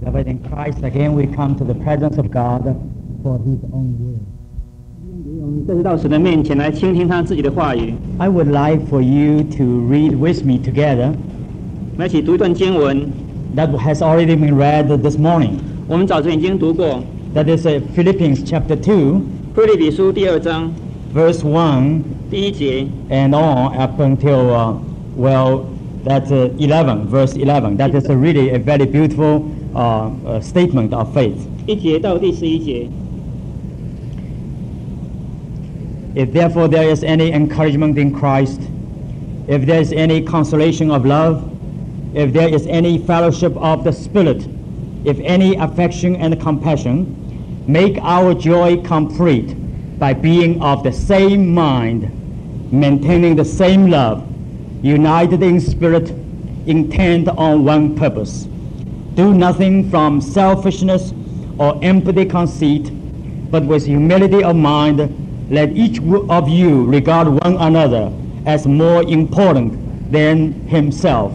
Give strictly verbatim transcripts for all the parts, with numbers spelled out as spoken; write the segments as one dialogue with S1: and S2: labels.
S1: Beloved in Christ, again we come to the presence of God for His own word.
S2: 我们再次到神的面前来倾听他自己的话语。
S1: I would like for you to read with me together
S2: 我们一起读一段经文，
S1: that has already been read this morning.
S2: 我们早晨已经读过
S1: That is uh, Philippians chapter two,
S2: 腓立比书第二章
S1: verse one
S2: 第一节，
S1: and on up until, uh, well, that's uh, eleven, verse eleven. That is a really a very beautiful uh, uh, statement of faith.
S2: 一节到第十一节。
S1: If therefore there is any encouragement in Christ, if there is any consolation of love, if there is any fellowship of the Spirit, if any affection and compassion, make our joy complete by being of the same mind, maintaining the same love, united in spirit, intent on one purpose. Do nothing from selfishness or empty conceit, but with humility of mind, let each of you regard one another as more important than himself.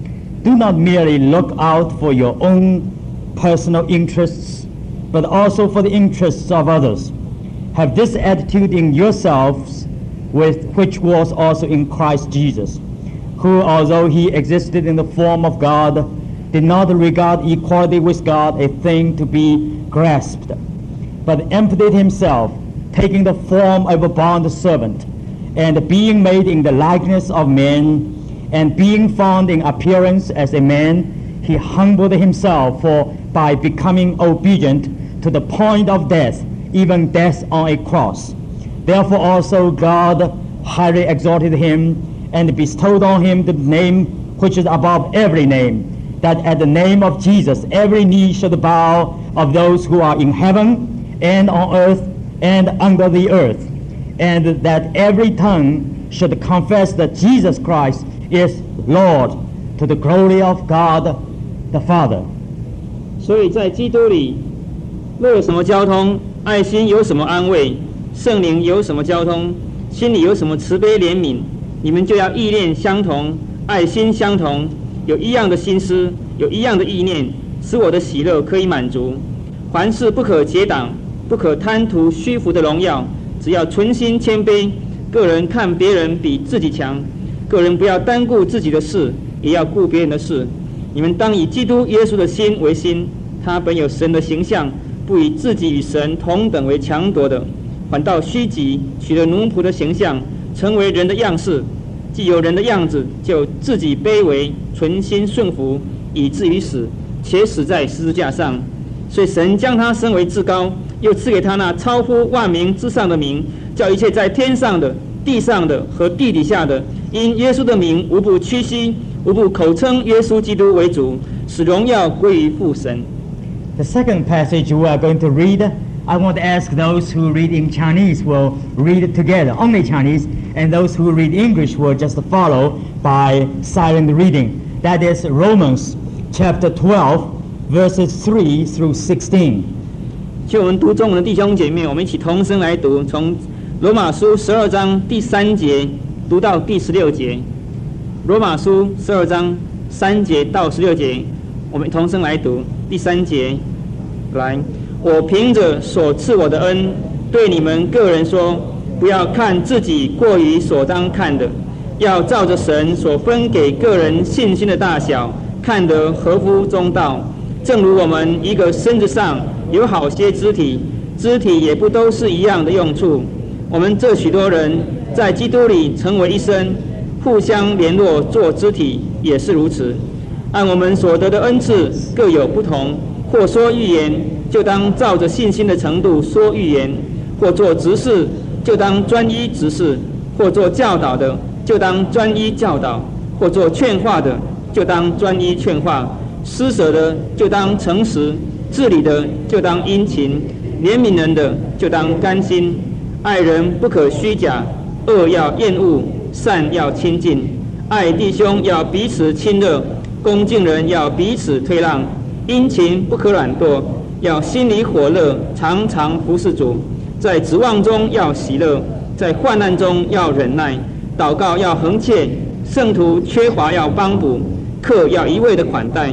S1: Do not merely look out for your own personal interests, but also for the interests of others. Have this attitude in yourselves, with which was also in Christ Jesus, who, although he existed in the form of God, did not regard equality with God a thing to be grasped, but emptied himself, taking the form of a bond servant, and being made in the likeness of men, and being found in appearance as a man, he humbled himself for by becoming obedient to the point of death, even death on a cross. Therefore also God highly exalted him, and bestowed on him the name which is above every name, that at the name of Jesus every knee should bow, of those who are in heaven and on earth and under the earth, and that every tongue should confess that Jesus Christ is Lord, to the glory of God the Father.
S2: 所以在基督里，若有什么交通，爱心有什么安慰，圣灵有什么交通，心里有什么慈悲怜悯，你们就要意念相同，爱心相同，有一样的心思，有一样的意念，使我的喜乐可以满足。凡事不可结党，不可贪图虚浮的荣耀，只要存心谦卑，个人看别人比自己强，个人不要单顾自己的事，也要顾别人的事。你们当以基督耶稣的心为心，他本有神的形象，不以自己与神同等为强夺的，反倒虚己，取了奴仆的形象，成为人的样式。既有人的样子，就自己卑微，存心顺服，以至于死，且死在十字架上。所以神将他升为至高，又赐给他那超乎万名之上的名，叫一切在天上的、地上的和地底下的，因耶稣的名无不屈膝，无不口称耶稣基督为主，使荣耀归于父神。
S1: The second passage we are going to read, I want to ask those who read in Chinese will read it together, only Chinese, and those who read English will just follow by silent reading. That is Romans chapter twelve, verses three through sixteen.
S2: 就我们读中文的弟兄姐妹，我们一起同声来读，从罗马书十二章第三节读到第十六节。罗马书十二章三节到十六节，我们同声来读。第三节，来，我凭着所赐我的恩，对你们个人说，不要看自己过于所当看的，要照着神所分给个人信心的大小，看得合乎中道。正如我们一个身子上有好些肢体，肢体也不都是一样的用处。我们这许多人在基督里成为一身，互相联络做肢体，也是如此。按我们所得的恩赐各有不同，或说预言，就当照着信心的程度说预言；或做执事，就当专一执事；或做教导的，就当专一教导；或做劝化的，就当专一劝化；施舍的，就当诚实；治理的，就当殷勤；怜悯人的，就当甘心；爱人不可虚假，恶要厌恶，善要亲近；爱弟兄要彼此亲热，恭敬人要彼此推让，殷勤不可懒惰，要心里火热，常常服侍主。在指望中要喜乐，在患难中要忍耐，祷告要恒切，圣徒缺乏要帮补，客要一味的款待，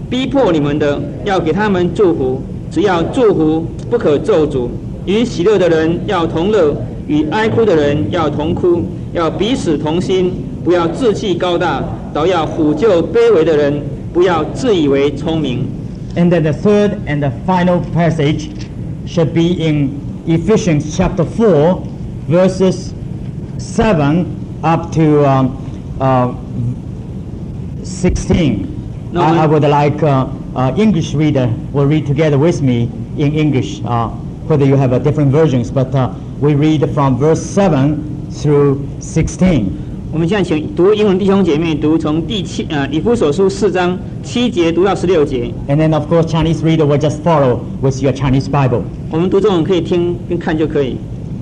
S2: 逼迫你们的，要给他们祝福，只要祝福，不可咒诅。与喜乐的人要同乐，与哀哭的人要同哭，要彼此同心，不要志气高大，倒要抚救卑微的人，不要自以为聪明。
S1: And then the third and the final passage should be in Ephesians chapter four, verses seven up to um, uh, sixteen.
S2: No,
S1: I, I would like uh, uh, English reader will read together with me in English, uh, whether you have uh, different versions, but uh, we read from verse seven through sixteen.
S2: 我们现在请读英文弟兄姐妹读从第七呃以弗所书四章七节读到十六节。
S1: And then of course Chinese reader will just follow with your Chinese Bible.
S2: 我们读中文可以听跟看就可以。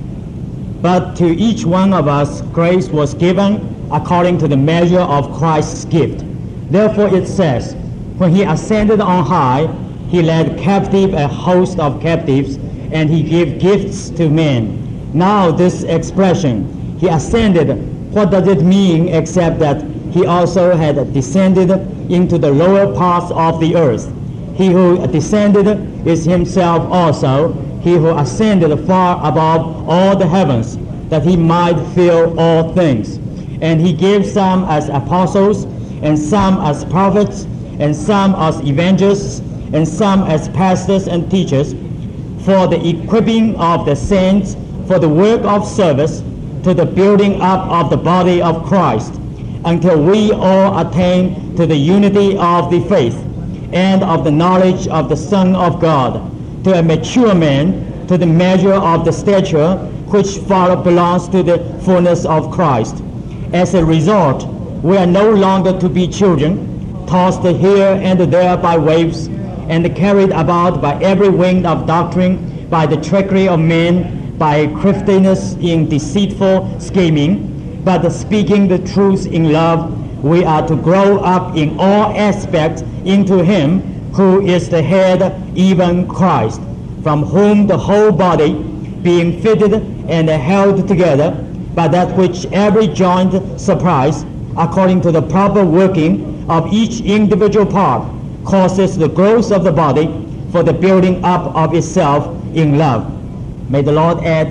S1: But to each one of us grace was given according to the measure of Christ's gift. Therefore it says, when he ascended on high, he led captive a host of captives, and he gave gifts to men. Now this expression, he ascended, what does it mean except that he also had descended into the lower parts of the earth? He who descended is himself also, he who ascended far above all the heavens, that he might fill all things. And he gave some as apostles, and some as prophets, and some as evangelists, and some as pastors and teachers, for the equipping of the saints, for the work of service, to the building up of the body of Christ, until we all attain to the unity of the faith, and of the knowledge of the Son of God, to a mature man, to the measure of the stature which far belongs to the fullness of Christ. As a result, we are no longer to be children, tossed here and there by waves, and carried about by every wind of doctrine, by the trickery of men, by craftiness in deceitful scheming, but speaking the truth in love, we are to grow up in all aspects into him who is the head, even Christ, from whom the whole body, being fitted and held together by that which every joint supplies, according to the proper working of each individual part, causes the growth of the body for the building up of itself in love. May the Lord add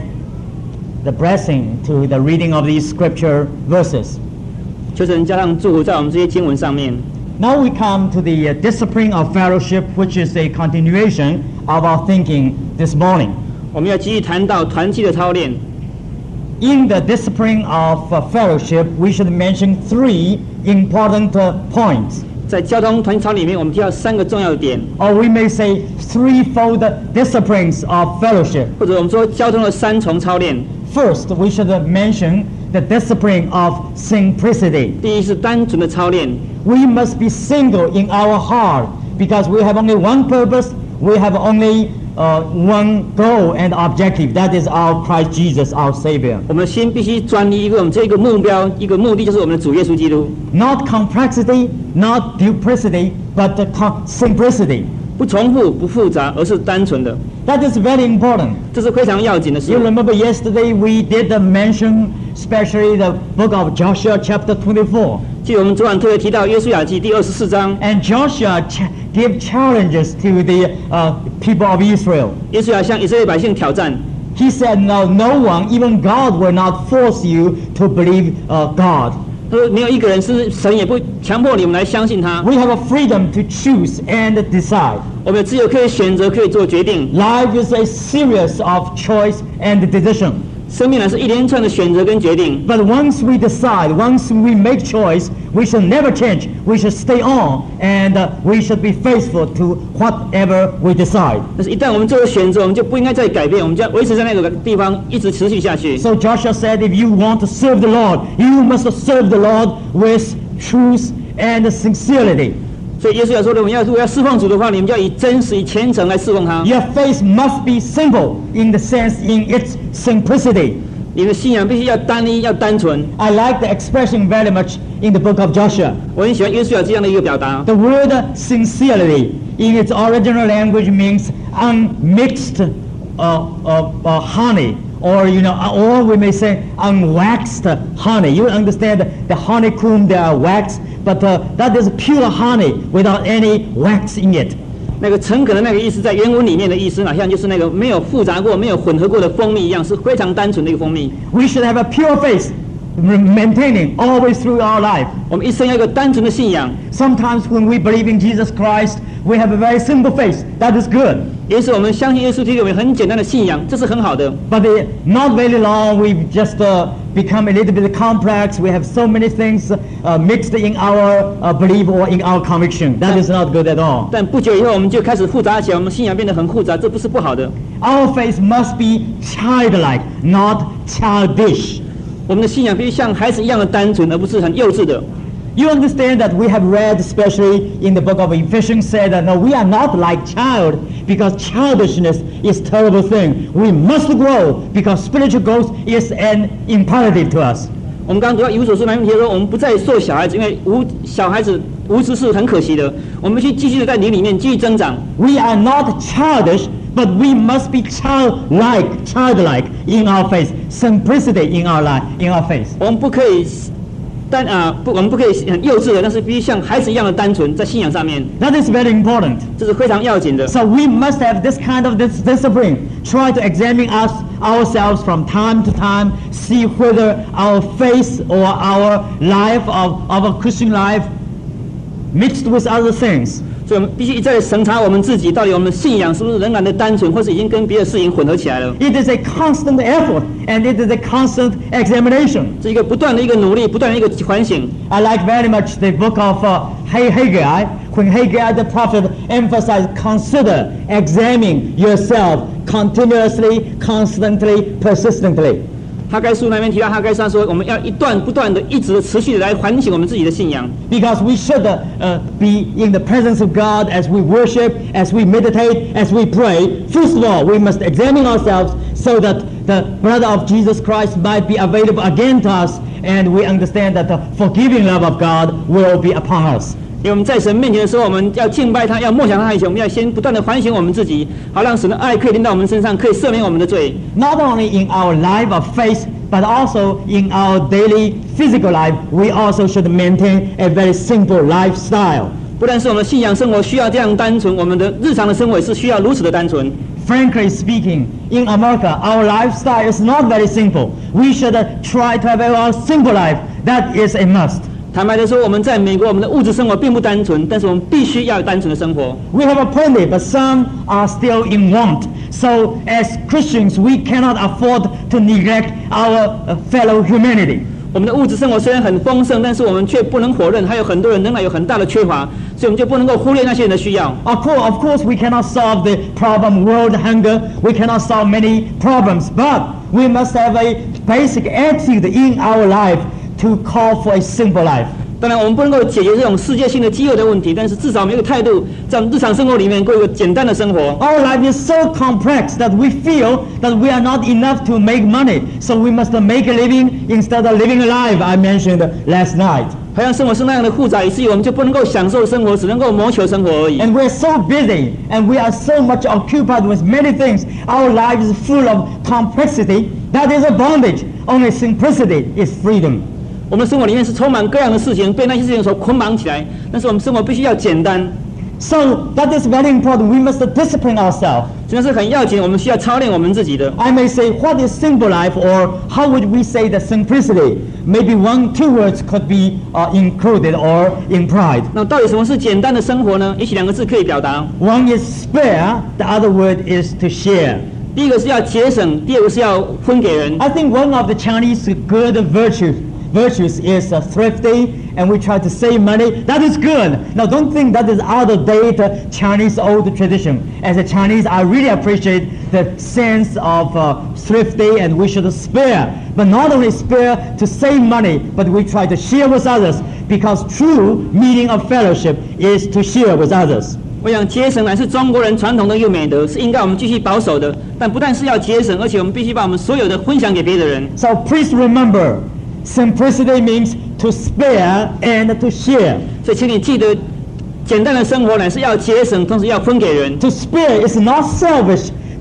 S1: the blessing to the reading of these scripture verses.
S2: 求神加上祝福在我们这些经文上面。
S1: Now we come to the uh, discipline of fellowship, which is a continuation of our thinking this morning.
S2: 我们要继续谈到团契的操练。
S1: In the discipline of uh, fellowship, we should mention three important uh, points.
S2: 在交通团操里面，我们提到三个重要的点，
S1: Or we may say threefold disciplines of fellowship.
S2: 或者我们说交通的三重操练。
S1: First, we should mention the discipline of simplicity.
S2: 第一是单纯的操练，
S1: We must be single in our heart because we have only one purpose, we have only uh, one goal and objective. That is our Christ Jesus, our Savior.
S2: 我们的心必须专一一个我们这一个目标，一个目的就是我们的主耶稣基督。
S1: Not complexity, not duplicity, but the com- simplicity.
S2: 不重复、不复杂，而是单纯的，
S1: That is very important.
S2: 这是非常要紧的事
S1: You。remember yesterday we did mention, especially the book of Joshua chapter twenty-four.
S2: 记得我们昨晚特别提到约书亚记第二十四章，
S1: And Joshua ch- gave challenges to the uh, people of Israel.
S2: 约书亚向以色列百姓挑战，
S1: He said, no, no one, even God, will not force you to believe uh, God.
S2: 他说没有一个人是神也不强迫你们来相信他，
S1: We have a freedom to choose and decide.
S2: 我们有自由可以选择，可以做决定。
S1: Life is a series of choice and decision.
S2: 生命呢是一连串的选择跟决定，
S1: But once we decide, once we make choice, we should never change. We should stay on, and uh, we should be faithful to whatever we decide.
S2: 但是一旦我们做了选择，我们就不应该再改变，我们就要维持在那个地方一直持续下去。
S1: So Joshua said, if you want to serve the Lord, you must serve the Lord with truth and sincerity.
S2: 所以耶稣要说的，我们要如果要侍奉主的话，你们就要以真实、以虔诚来侍奉他。
S1: Your faith must be simple in the sense in its simplicity.
S2: 你的信仰必须要单一、要单纯。
S1: I like the expression very much in the book of Joshua.
S2: 我很喜欢约书亚这样的一个表达。
S1: The word sincerity in its original language means unmixed uh, uh, uh, honey or you know, or we may say unwaxed honey. You understand the honeycomb, there are wax, but uh, that is pure honey without any wax in it.
S2: 那个诚恳的那个意思，在原文里面的意思，好像就是那个没有复杂过、没有混合过的蜂蜜一样，是非常单纯的一个蜂蜜。
S1: We should have a pure faith, maintaining always through our life.
S2: 我们一生要有一个单纯的信仰。
S1: Sometimes when we believe in Jesus Christ, we have a very simple faith. That is good.
S2: 也是我们相信耶稣基督有很简单的信仰，这是很好的。
S1: But uh, not very long, we've just uh, become a little bit complex. We have so many things uh, mixed in our uh, belief or in our conviction. That is not good at all.
S2: 但不久以后，我们就开始复杂起来，我们信仰变得很复杂，这不是不好的。
S1: Our faith must be childlike, not childish.
S2: 我们的信仰必须像孩子一样的单纯，而不是很幼稚的。
S1: You understand that we have read, especially in the book of Ephesians, said that no, we are not like child, because childishness is a terrible thing. We must grow, because spiritual growth is an imperative to us.
S2: 我们刚刚读到以弗所书那篇说，我们不再做小孩子，因为无小孩子无知是很可惜的。我们去继续的在灵里面继续增长。
S1: We are not childish, but we must be childlike, childlike in our faith, simplicity in our life, in our faith.
S2: 我们不可以。但啊，不，我们不可以很幼稚的，但是必须像孩子一样的单纯，在信仰上面。
S1: That is very important.
S2: 这是非常要紧的。
S1: So we must have this kind of this discipline. Try to examine us ourselves from time to time, see whether our faith or our life of our Christian life mixed with other things.
S2: 所以我们必须一再审查我们自己，到底我们的信仰是不是仍然的单纯，或是已经跟别的事情混合起来了。
S1: It is a constant effort, and it is a constant examination.
S2: 是一个不断的一个努力，不断的一个反省。
S1: I like very much the book of uh, Haggai, when Haggai the prophet emphasized, consider, examine yourself continuously, constantly, persistently.
S2: 哈该书那边提到，哈该上说，我们要一段不断的、一直持续的来反省我们自己的信仰。
S1: Because we should uh, uh, be in the presence of God as we worship, as we meditate, as we pray. First of all, we must examine ourselves so that the blood of Jesus Christ might be available again to us, and we understand that the forgiving love of God will be upon us.
S2: 因为我们在神面前的时候，我们要敬拜他，要默想他以前，我们要先不断的反省我们自己，好让神的爱可以临到我们身上，可以赦免我们的罪。
S1: Not only in our life of faith, but also in our daily physical life, we also should maintain a very simple lifestyle.
S2: 不但是我们的信仰生活需要这样单纯，我们的日常的生活也是需要如此的单纯。
S1: Frankly speaking, in America, our lifestyle is not very simple. We should uh, try to have a simple life. That is a must.
S2: 坦白的说，我们在美国，我们的物质生活并不单纯，但是我们必须要有单纯的生活。
S1: We have a plenty, but some are still in want. So, as Christians, we cannot afford to neglect our uh, fellow humanity.
S2: 我们的物质生活虽然很丰盛，但是我们却不能否认，还有很多人仍然有很大的缺乏，所以我们就不能够忽略那些人的需要。
S1: Of course, of course, we cannot solve the problem world hunger. We cannot solve many problems, but we must have a basic attitude in our life to call for a simple life.
S2: 当然，我们不能够解决这种世界性的饥饿的问题，但是至少我们有一个态度，在日常生活里面过一个简单的生活。
S1: Our life is so complex that we feel that we are not enough to make money, so we must make a living instead of living a life. I mentioned last night.
S2: 好像生活是那样的复杂，以至于我们就不能够享受生活，只能够谋求生活而已。
S1: And we are so busy, and we are so much occupied with many things. Our life is full of complexity. That is a bondage. Only simplicity is freedom.
S2: 我们的生活里面是充满各样的事情，被那些事情所捆绑起来。但是我们生活必须要简单。
S1: So that is very important. We must discipline ourselves.
S2: 真的是很要紧，我们需要操练我们自己的。
S1: I may say, what is simple life, or how would we say the simplicity? Maybe one, two words could be uh, included or implied.
S2: 那到底什么是简单的生活呢？也许两个字可以表达。
S1: One is spare. The other word is to share.
S2: 第一个是要节省，第二个是要分给人。
S1: I think one of the Chinese good virtues virtues is uh, thrifty, and we try to save money. That is good. Now, don't think that is out of date uh, Chinese old tradition. As a Chinese, I really appreciate the sense of uh, thrifty, and we should spare. But not only spare to save money, but we try to share with others, because true meaning of fellowship is to share with others.
S2: 我想节省乃是中国人传统的一个美德，是应该我们继续保守的。但不但是要节省，而且我们必须把我们所有的分享给别的人。
S1: So please remember, simplicity means to spare and to share.
S2: 所以，请你记得，简单的生活乃是要节省，同时要分给人。
S1: To spare is not selfish.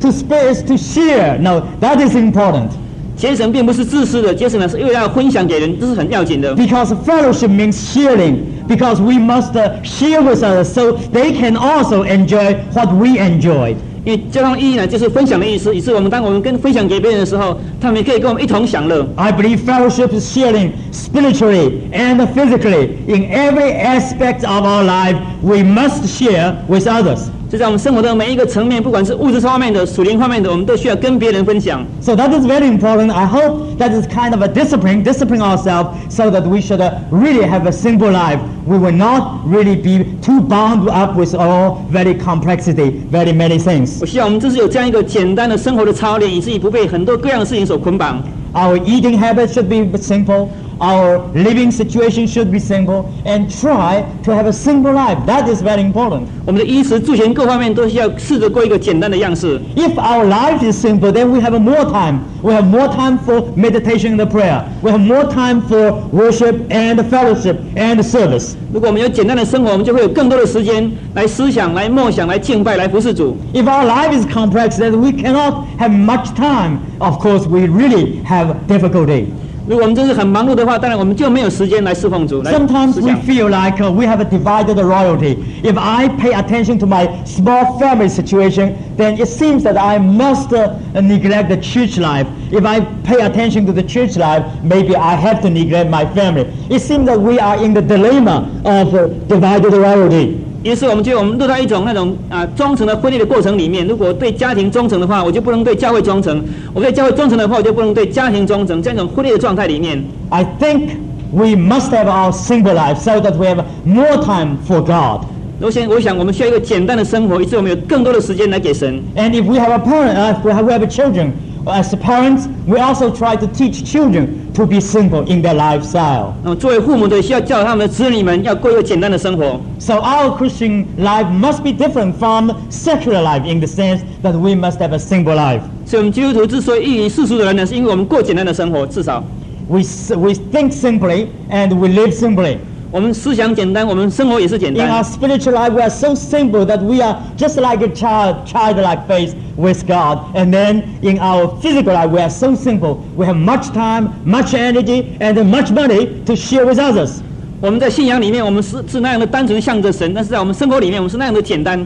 S1: to spare is to share. No, that is important.
S2: 节省并不是自私的，节省呢是因为要分享给人，这是很要紧的。
S1: Because fellowship means sharing. Because we must uh, share with others so they can also enjoy what we enjoy.
S2: 因为交通意义呢，就是分享的意思，以致我们当我们跟分享给别人的时候，他们也可以跟我们一同享乐。
S1: I believe fellowship is sharing spiritually and physically in every aspect of our life. We must share with others.
S2: 就在我们生活的每一个层面，不管是物质方面的、属灵方面的，我们都需要跟别人分享。
S1: So that is very important. I hope that is kind of a discipline, discipline ourselves so that we should uh, really have a simple life. We will not really be too bound up with all very complexity, very many things.
S2: 我希望我们就是有这样一个简单的生活的操练，以至于不被很多各样的事情所捆绑。
S1: Our eating habits should be simple. Our living situation should be simple, and try to have a simple life. That is very important.
S2: 我们的衣食住行各方面都需要试着过一个简单的样式。
S1: If our life is simple, then we have more time. We have more time for meditation and prayer. We have more time for worship and fellowship and service.
S2: 如果我们有简单的生活，我们就会有更多的时间来思想、来默想、来敬拜、来服侍主。
S1: If our life is complex, then we cannot have much time. Of course, we really have difficulty.
S2: 如果我们真是很忙碌的话，当然我们就没有时间来侍奉主。来
S1: Sometimes
S2: 思
S1: we
S2: 想
S1: feel like uh, we have a divided royalty. If I pay attention to my small family situation, then it seems that I must uh, neglect the church life. If I pay attention to the church life, maybe I have to neglect my family. It seems that we are in the dilemma of uh, divided royalty.
S2: 于是我们就我们落到一种那种啊忠诚的分裂的过程里面。如果对家庭忠诚的话，我就不能对教会忠诚；我对教会忠诚的话，我就不能对家庭忠诚。这样一种分裂的状态里面
S1: I think we must have our simple life so that we have more time for God.
S2: 我想，我想我们需要一个简单的生活，以致我们有更多的时间来给神。
S1: And if we have a parent, uh, if we have, we have children, as parents, we also try to teach children to be simple in their lifestyle.
S2: 那么作为父母的，需要教他们的子女们要过一个简单的生活。
S1: So our Christian life must be different from secular life in the sense that we must have a simple life.
S2: 所以，我们基督徒之所以异于世俗的人呢，是因为我们过简单的生活，至少
S1: We we think simply and we live simply.
S2: 我们思想简单，我们生活也是简
S1: In
S2: 单。
S1: our spiritual life, we are so simple that we are just like a child, childlike faith with God. And then in our physical life, we are so simple. We have much time, much energy, and much money to share with others.
S2: 我们在信仰里面，我们是是那样的单纯向着神，但是在我们生活里面，我们是那样的简单。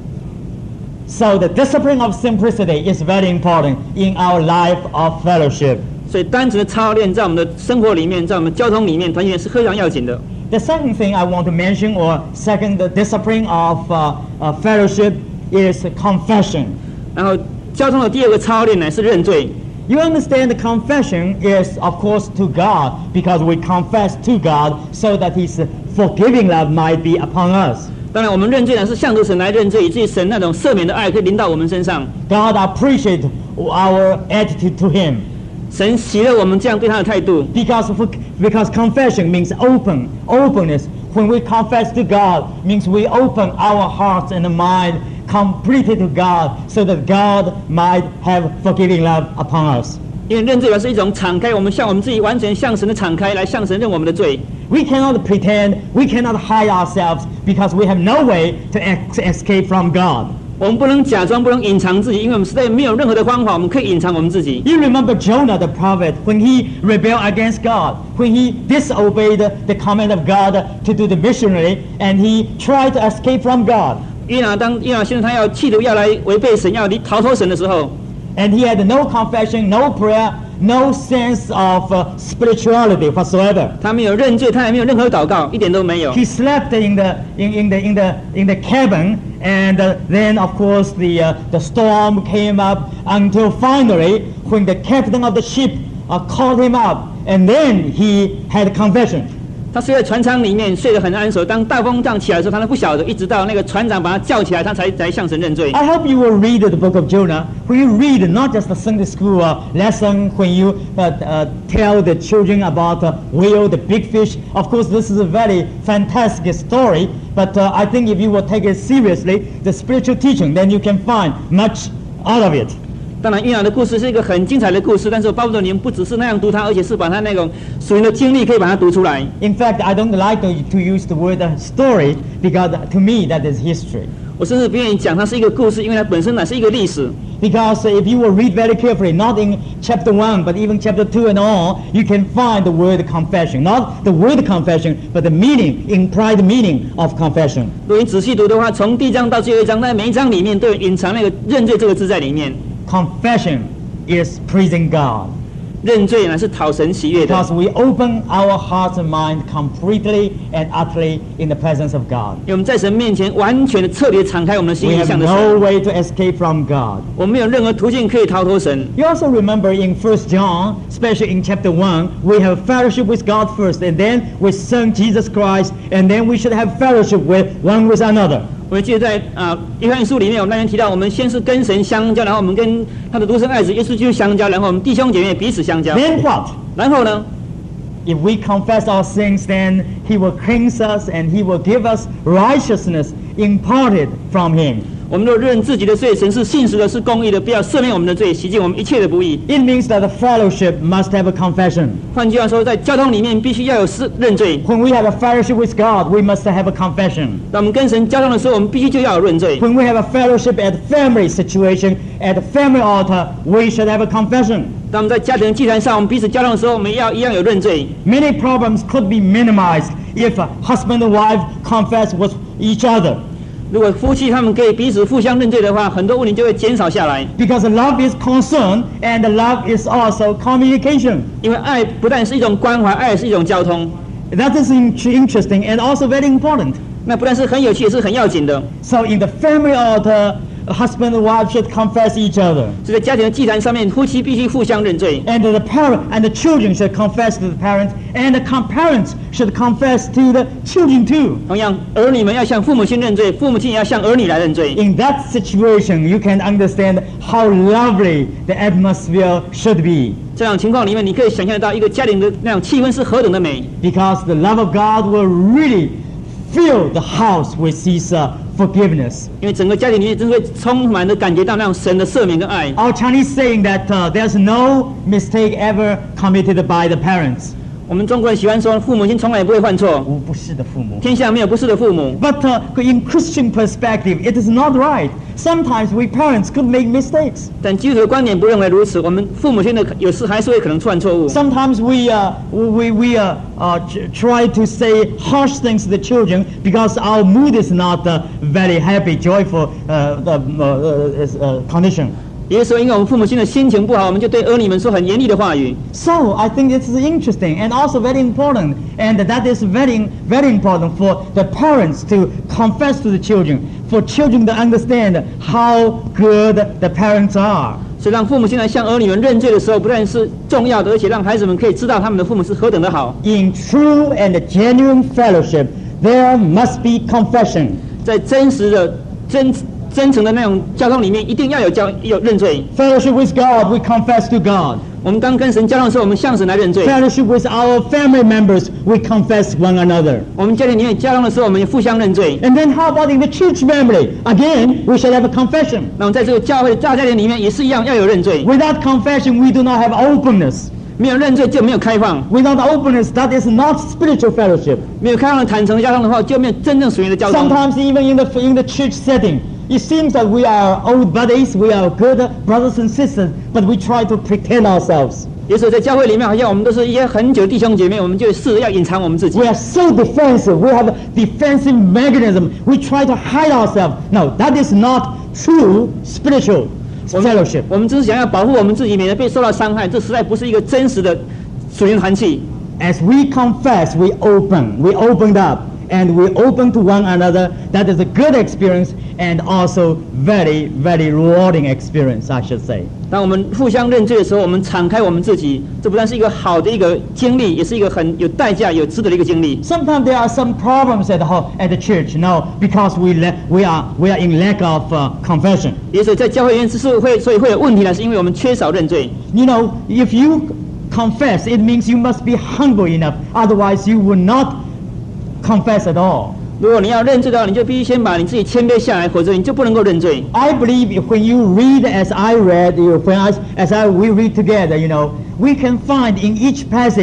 S1: So the discipline of simplicity is very important in our life of fellowship.
S2: 所以，单纯的操练在我们的生活里面，在我们交通里面、团体里面是非常要紧的。
S1: The second thing I want to mention, or second the discipline of uh, uh, fellowship, is confession.
S2: 然后，交通的第二个操练呢是认罪。
S1: You understand the confession is, of course, to God, because we confess to God so that His forgiving love might be upon us.
S2: 当然，我们认罪呢是向着神来认罪，以至于神那种赦免的爱可以临到我们身上。
S1: God appreciates our attitude to Him.
S2: 神喜乐我们这样对他的态度，
S1: Because, because confession means open, openness. When we confess to God, means we open our hearts and mind completely to God, so that God might have forgiving love upon us.
S2: 因为认罪表示一种敞开，我们向我们自己完全向神的敞开，来向神认我们的罪。
S1: We cannot pretend, we cannot hide ourselves, because we have no way to ex- escape from God.
S2: 我们不能假装，不能隐藏自己，因为我们实在没有任何的方法，我们可以隐藏我们自己。
S1: You remember Jonah the prophet, when he rebelled against God, when he disobeyed the command of God to do the missionary, and he tried to escape from God.
S2: 约拿当约拿先生他要企图要来违背神，要离逃脱神的时候，
S1: And he had no confession, no prayer, no sense of uh, spirituality whatsoever.
S2: 他没有认罪，他也没有任何祷告，一点都没有。
S1: He slept in the in, in the in the in the cabin, and uh, then of course the uh, the storm came up until finally, when the captain of the ship uh, called him up, and then he had confession.
S2: 他睡在船舱里面，睡得很安熟。当大风浪起来的时候，他都不晓得，一直到那个船长把他叫起来，他才才向神认罪。
S1: I hope you will read the book of Jonah. When you read not just the Sunday school uh, lesson, when you uh, uh, tell the children about the whale, the big fish. Of course, this is a very fantastic story. But uh, I think if you will take it seriously, the spiritual teaching, then you can find much out of it.
S2: 当然，约拿的故事是一个很精彩的故事，但是我巴不得你们不只是那样读它，而且是把它那种属灵的经历可以把它读出来。
S1: In fact, I don't like to, to use the word uh, story, because to me that is history.
S2: 我甚至不愿意讲它是一个故事，因为它本身乃是一个历史。
S1: Because if you will read very carefully, not in chapter one, but even chapter two and all, you can find the word confession. Not the word confession, but the meaning, implied meaning of confession.
S2: 如果你仔细读的话，从第一章到最后一章，在每一章里面都有隐藏那个认罪这个字在里面。
S1: Confession is praising God.
S2: 认罪乃是讨神喜悦的。
S1: Because we open our hearts and mind completely and utterly in the presence of God.
S2: 因为我们在神面前完全的、彻底的敞开我们的心
S1: We
S2: 意
S1: have
S2: 向着
S1: no
S2: 神。
S1: way to escape from God.
S2: 我们没有任何途径可以逃脱神。
S1: You also remember in First John, especially in chapter one, we have fellowship with God first, and then with Son Jesus Christ, and then we should have fellowship with one with another.
S2: 我们记得在啊约翰书里面，我们那天提到，我们先是跟神相交，然后我们跟他的独生爱子耶稣基督相交，然后我们弟兄姐妹彼此相交。
S1: Then what?
S2: 然后呢？
S1: If we confess our sins, then He will cleanse us and He will give us righteousness imparted from Him.
S2: 我们若认自己的罪，神是信实的，是公义的，必要赦免我们的罪，洗净我们一切的不义。
S1: It means that the fellowship must have a confession.
S2: 换句话说，在交通里面必须要有是认罪。
S1: When we have a fellowship with God, we must have a confession.
S2: 当我们跟神交通的时候，我们必须就要有认罪。
S1: When we have a fellowship at family situation, at the family altar, we should have a confession.
S2: 当我们在家庭的祭坛上，我们彼此交通的时候，我们要一样有认罪。
S1: Many problems could be minimized if a husband and wife confess with each other.
S2: 如果夫妻他们可以彼此互相认罪的话，很多问题就会减少下来。
S1: Because love is concern and love is also communication.
S2: 因为爱不但是一种关怀，爱也是一种交通。
S1: That is in- interesting and also very important.
S2: 那不但是很有趣，也是很要紧的。
S1: So in the family altar, a husband and wife should confess each other.
S2: 所以在家庭的祭坛上面，夫妻必须互相认罪。
S1: And the parent and the children should confess to the parents, and the com- parents should confess to the children too.
S2: 同样，儿女们要向父母亲认罪，父母亲也要向儿女来认罪。
S1: In that situation, you can understand how lovely the atmosphere should be.
S2: 这样情况里面，你可以想象得到一个家庭的那种气氛是何等的美。
S1: Because the love of God will really fill the house with His uh, forgiveness.
S2: 因为整个家庭里面真的会充满的感觉到那种神的赦免跟爱。
S1: Our Chinese saying that uh, there's no mistake ever committed by the parents.
S2: 我们中国人喜欢说，父母亲从来也不会犯错，
S1: 无不是的父母。
S2: 天下没有不是的父母。
S1: But uh, in Christian perspective, it is not right. Sometimes we parents could make mistakes.
S2: 但基督徒的观点不认为如此，我们父母亲的有时还是会可能犯错误。
S1: Sometimes we uh, we we uh, uh, ch- try to say harsh things to the children because our mood is not uh, very happy, joyful uh, uh, uh, uh, condition.
S2: 也就是说，因为我们父母亲的心情不好，我们就对儿女们说很严厉的话语。
S1: So I think this is interesting and also very important, and that is very very important for the parents to confess to the children, for children to understand how good the parents are.
S2: 所以让父母亲来向儿女们认罪的时候，不但是重要的，而且让孩子们可以知道他们的父母是何等的好。
S1: In true and genuine fellowship, there must be confession.
S2: 在真实的真真诚的那种交通里面，一定要有交有认罪。
S1: Fellowship with God, we confess to God.
S2: 我们当跟神交通的时候，我们向神来认罪。
S1: Fellowship with our family members, we confess one another.
S2: 我们家庭里面交通的时候，我们也互相认罪。
S1: And then how about in the church family? Again, we should have a confession.
S2: 那么在这个教会大家庭里面也是一样，要有认罪。
S1: Without confession, we do not have openness.
S2: 没有认罪就没有开放，
S1: Without openness, that is not spiritual fellowship.
S2: 没有开放的坦诚的交通的话，就没有真正属灵的交通。
S1: Sometimes even in the in the church setting, it seems that we are old buddies, we are good brothers and sisters, but we try to pretend ourselves.
S2: 有时候在教会里面，好像我们都是一些很久的弟兄姐妹，我们就试着要隐藏我们自己。
S1: We are so defensive. We have a defensive mechanism. We try to hide ourselves. No, that is not true spiritual fellowship.
S2: 我们只是想要保护我们自己，免得被受到伤害，这实在不是一个真实的属灵团契。
S1: As we confess, we open. We opened up. And we open to one another. That is a good experience and also very, very rewarding experience, I should say.
S2: 当我们互相认罪的时候，我们敞开我们自己，这不但是一个好的一个经历，也是一个很有代价、有值得的一个经历。
S1: Sometimes there are some problems at the ho- at the church. No, because we le- we are we are in lack of uh, confession.
S2: 也许在教会里面之所以会所以会有问题呢，是因为我们缺少认罪。
S1: You know, if you confess, it means you must be humble enough. Otherwise, you will not confess at all.
S2: 如果你要认罪的话，你就必须先把你自己谦卑下来，否则你就不能够认罪。
S1: I believe if when you read as I read, you, when I, as I we read together, you know, we can find in each passages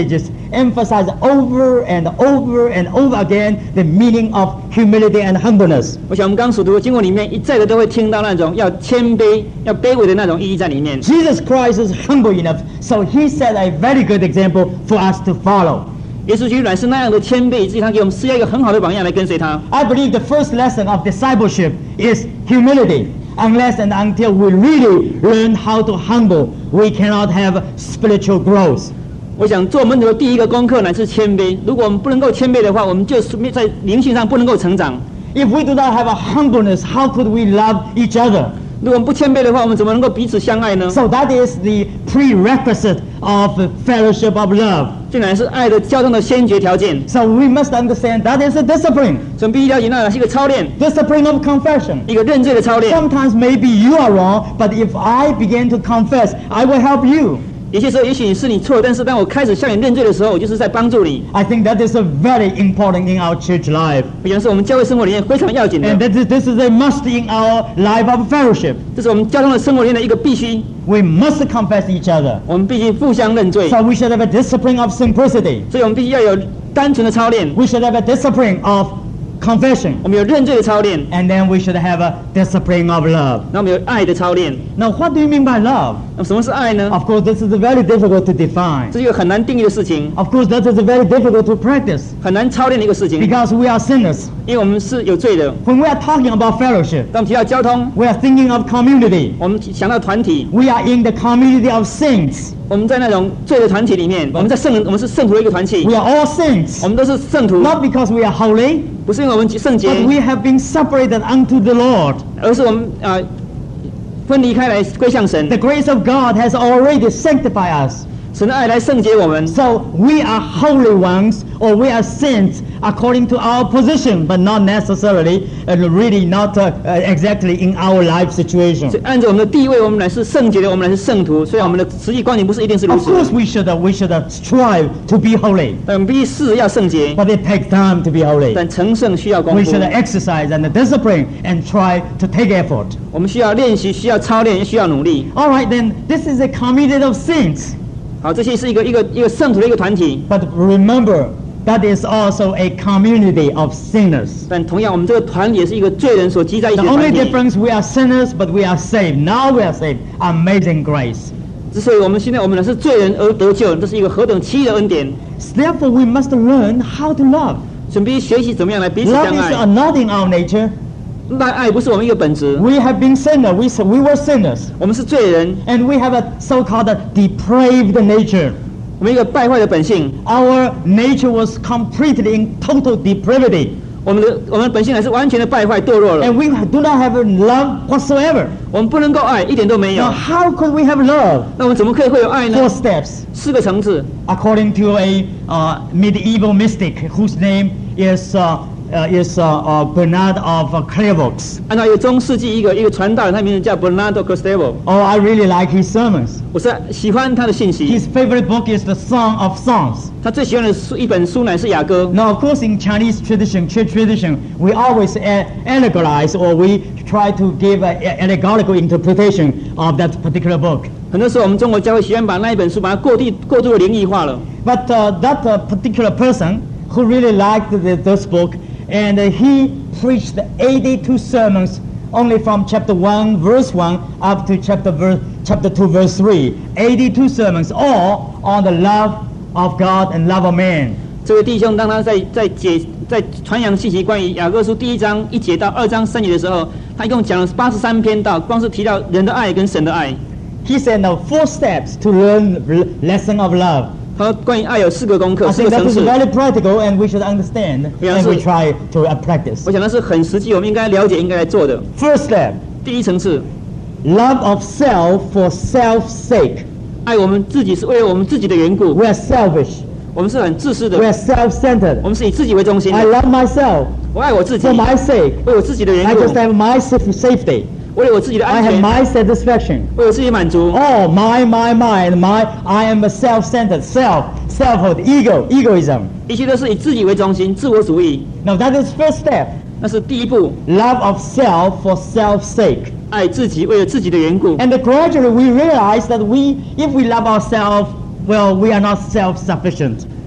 S1: emphasize over and over and over again the meaning of humility and humbleness.
S2: 我想我们刚所读的经文里面一再的都会听到那种要谦卑、要卑微的那种意义在里面。
S1: Jesus Christ is humble enough, so he set a very good example for us to follow.
S2: 耶稣基督乃是那样的谦卑，以至于他给我们施下一个很好的榜样来跟随他。
S1: I believe the first lesson of discipleship is humility. Unless and until we really learn how to humble, we cannot have spiritual growth.
S2: 我想做门徒的第一个功课乃是谦卑。如果我们不能够谦卑的话，我们就在灵性上不能够成长。
S1: If we do not have a humbleness, how could we love each other?
S2: 如果我们不谦卑的话，我们怎么能够彼此相爱呢？
S1: So that is the prerequisite of fellowship of love.
S2: 这乃是爱的交通的先决条件。
S1: So we must understand that is a discipline.
S2: 所以我们必须了解那是一个操练，
S1: Discipline of confession.
S2: 一个认罪的操练。
S1: Sometimes maybe you are wrong, but if I begin to confess, I will help you.
S2: 有些时候，也许是你错，但是当我开始向你认罪的时候，我就是在帮助你。
S1: I think that is a very important in our church life.
S2: 我想是我们教会生活里面非常要紧的。
S1: And that is, this is a must in our life of fellowship.
S2: 这是我们交通的生活里面的一个必须。
S1: We must confess each other.
S2: 我们必须互相认罪。
S1: So we should have a discipline of simplicity.
S2: 所以我们必须要有单纯的操练。
S1: We should have a discipline of confession.
S2: 我们有认罪的操练，
S1: And then we should have a discipline of love.
S2: 然后我们有爱的操练。
S1: Now, what do you mean by love?
S2: 那么什么是爱呢？
S1: Of course, this is very difficult to define.
S2: 这是一个很难定义的事情，
S1: Of course, that is very difficult to practice
S2: 很难操练的一个事情，
S1: because we are sinners.
S2: 因为我们是有罪的。
S1: When we are talking about fellowship,
S2: 当我们提到交通，
S1: we are thinking of community.
S2: 我们想到团体，
S1: We are in the community of saints.
S2: 我们在那种罪的团体里面，我们在圣人，我们是圣徒的一个团体，
S1: We are all saints.
S2: 我们都是圣徒，
S1: Not because we are holy,
S2: 不是因为我们圣洁，
S1: but we have been separated unto the Lord.
S2: 而是我们啊、呃、分离开来归向神
S1: The。grace of God has already sanctified us.
S2: 神的爱来圣洁我们，
S1: So we are holy ones, or we are saints according to our position, but not necessarily, and really not uh, uh, exactly in our life situation.
S2: 所以按照我们的地位，我们乃是圣洁的，我们乃是圣徒。虽然我们的实际光景不是一定是如
S1: Of
S2: 此，
S1: course, we should uh, we should uh, strive to be holy,
S2: 但我们必须试着要圣洁，
S1: but it takes time to be holy.
S2: 但成圣需要功
S1: We
S2: 夫。
S1: should exercise and discipline and try to take effort.
S2: 我们需要练习，需要操练，也需要努力。
S1: All right, then this is a community of saints.
S2: 好，这些是一个一个一个圣徒的一个团体，
S1: But remember, that is also a community of sinners.
S2: 但同样，我们这个团体也是一个罪人所集在一起
S1: The
S2: 的
S1: only
S2: 团体。
S1: difference, we are sinners, but we are saved. Now we are saved. Amazing grace.
S2: 之所以我们现在我们呢是罪人而得救，这是一个何等奇异的恩典。
S1: Therefore, we must learn how to love.
S2: 所以必须学习怎么样来彼此
S1: Love
S2: 相
S1: is
S2: 爱
S1: uh,。not in our nature.
S2: 那爱不是我们一个本质，
S1: We have been sinners. We, we were sinners.
S2: 我们是罪人，
S1: And we have a so-called depraved nature.
S2: 我们一个败坏的本性。
S1: Our nature was completely in total depravity.
S2: 我们的我们的本性乃是完全的败坏堕落了。
S1: And we do not have love whatsoever.
S2: 我们不能够爱，一点都没有
S1: Now,。how could we have love?
S2: 那我们怎么可以会有爱呢
S1: Four？ steps.
S2: 四个层次。
S1: According to a uh, medieval mystic whose name is uh, uh, is uh, uh, Bernard of uh, Clairvaux.
S2: 按照一个中世纪一个一个传道人，他名字叫 Bernardo Costavo。
S1: Oh, I really like his sermons.
S2: 我是喜欢他的信息。
S1: His favorite book is the Song of Songs.
S2: 他最喜欢的书一本书乃是雅歌。
S1: Now, of course, in Chinese tradition, church tradition, we always a- allegorize or we try to give an allegorical interpretation of that particular book.
S2: 很多时候我们中国教会喜欢把那一本书把它过地过度的灵异化了。
S1: But uh, that uh, particular person who really liked the, this book, and uh, he preached eighty-two sermons only from chapter one, verse one, up to chapter verse, chapter two, verse three. eighty-two sermons, all on the love of God and love of man.
S2: 这位弟兄当他在在解在传扬信息关于雅各书第一章一节到二章三节的时候，他一共讲了八十三篇道，光是提到人的爱跟神的爱。
S1: He said, now, four steps to learn the lesson of love.
S2: 他说关于爱有四个功课，
S1: I
S2: 四
S1: think
S2: 个
S1: that
S2: 层
S1: is
S2: 次。
S1: very practical, and we should understand,
S2: Yeah,
S1: and we
S2: so-
S1: try to uh, practice.
S2: 我想那是很实际，我们应该了解，应该来做的。
S1: First step,
S2: 第一层次，
S1: love of self for self's sake.
S2: 爱我们自己是为了我们自己的缘故，
S1: We are selfish.
S2: 我们是很自私的
S1: We，are self-centered.
S2: 我们是以自己为中心
S1: I
S2: 的。
S1: love myself
S2: 我爱我自己，
S1: for my sake.
S2: 为我自己的缘
S1: I
S2: 故，
S1: just have my saf- safety.
S2: 为了我自己的
S1: I
S2: 安
S1: have
S2: 全，
S1: my satisfaction.
S2: 为我自己满足。
S1: Oh, my, my, my, and my. I am a self-centered, self, selfhood, ego, egoism.
S2: 一切都是以自己为中心，自我主义，
S1: Now that is first step.
S2: 那是第一步。
S1: Love of self for self's sake.
S2: 爱自己，为了自己的缘故。
S1: And gradually we realize that we, if we love ourselves, well, we are not self-sufficient.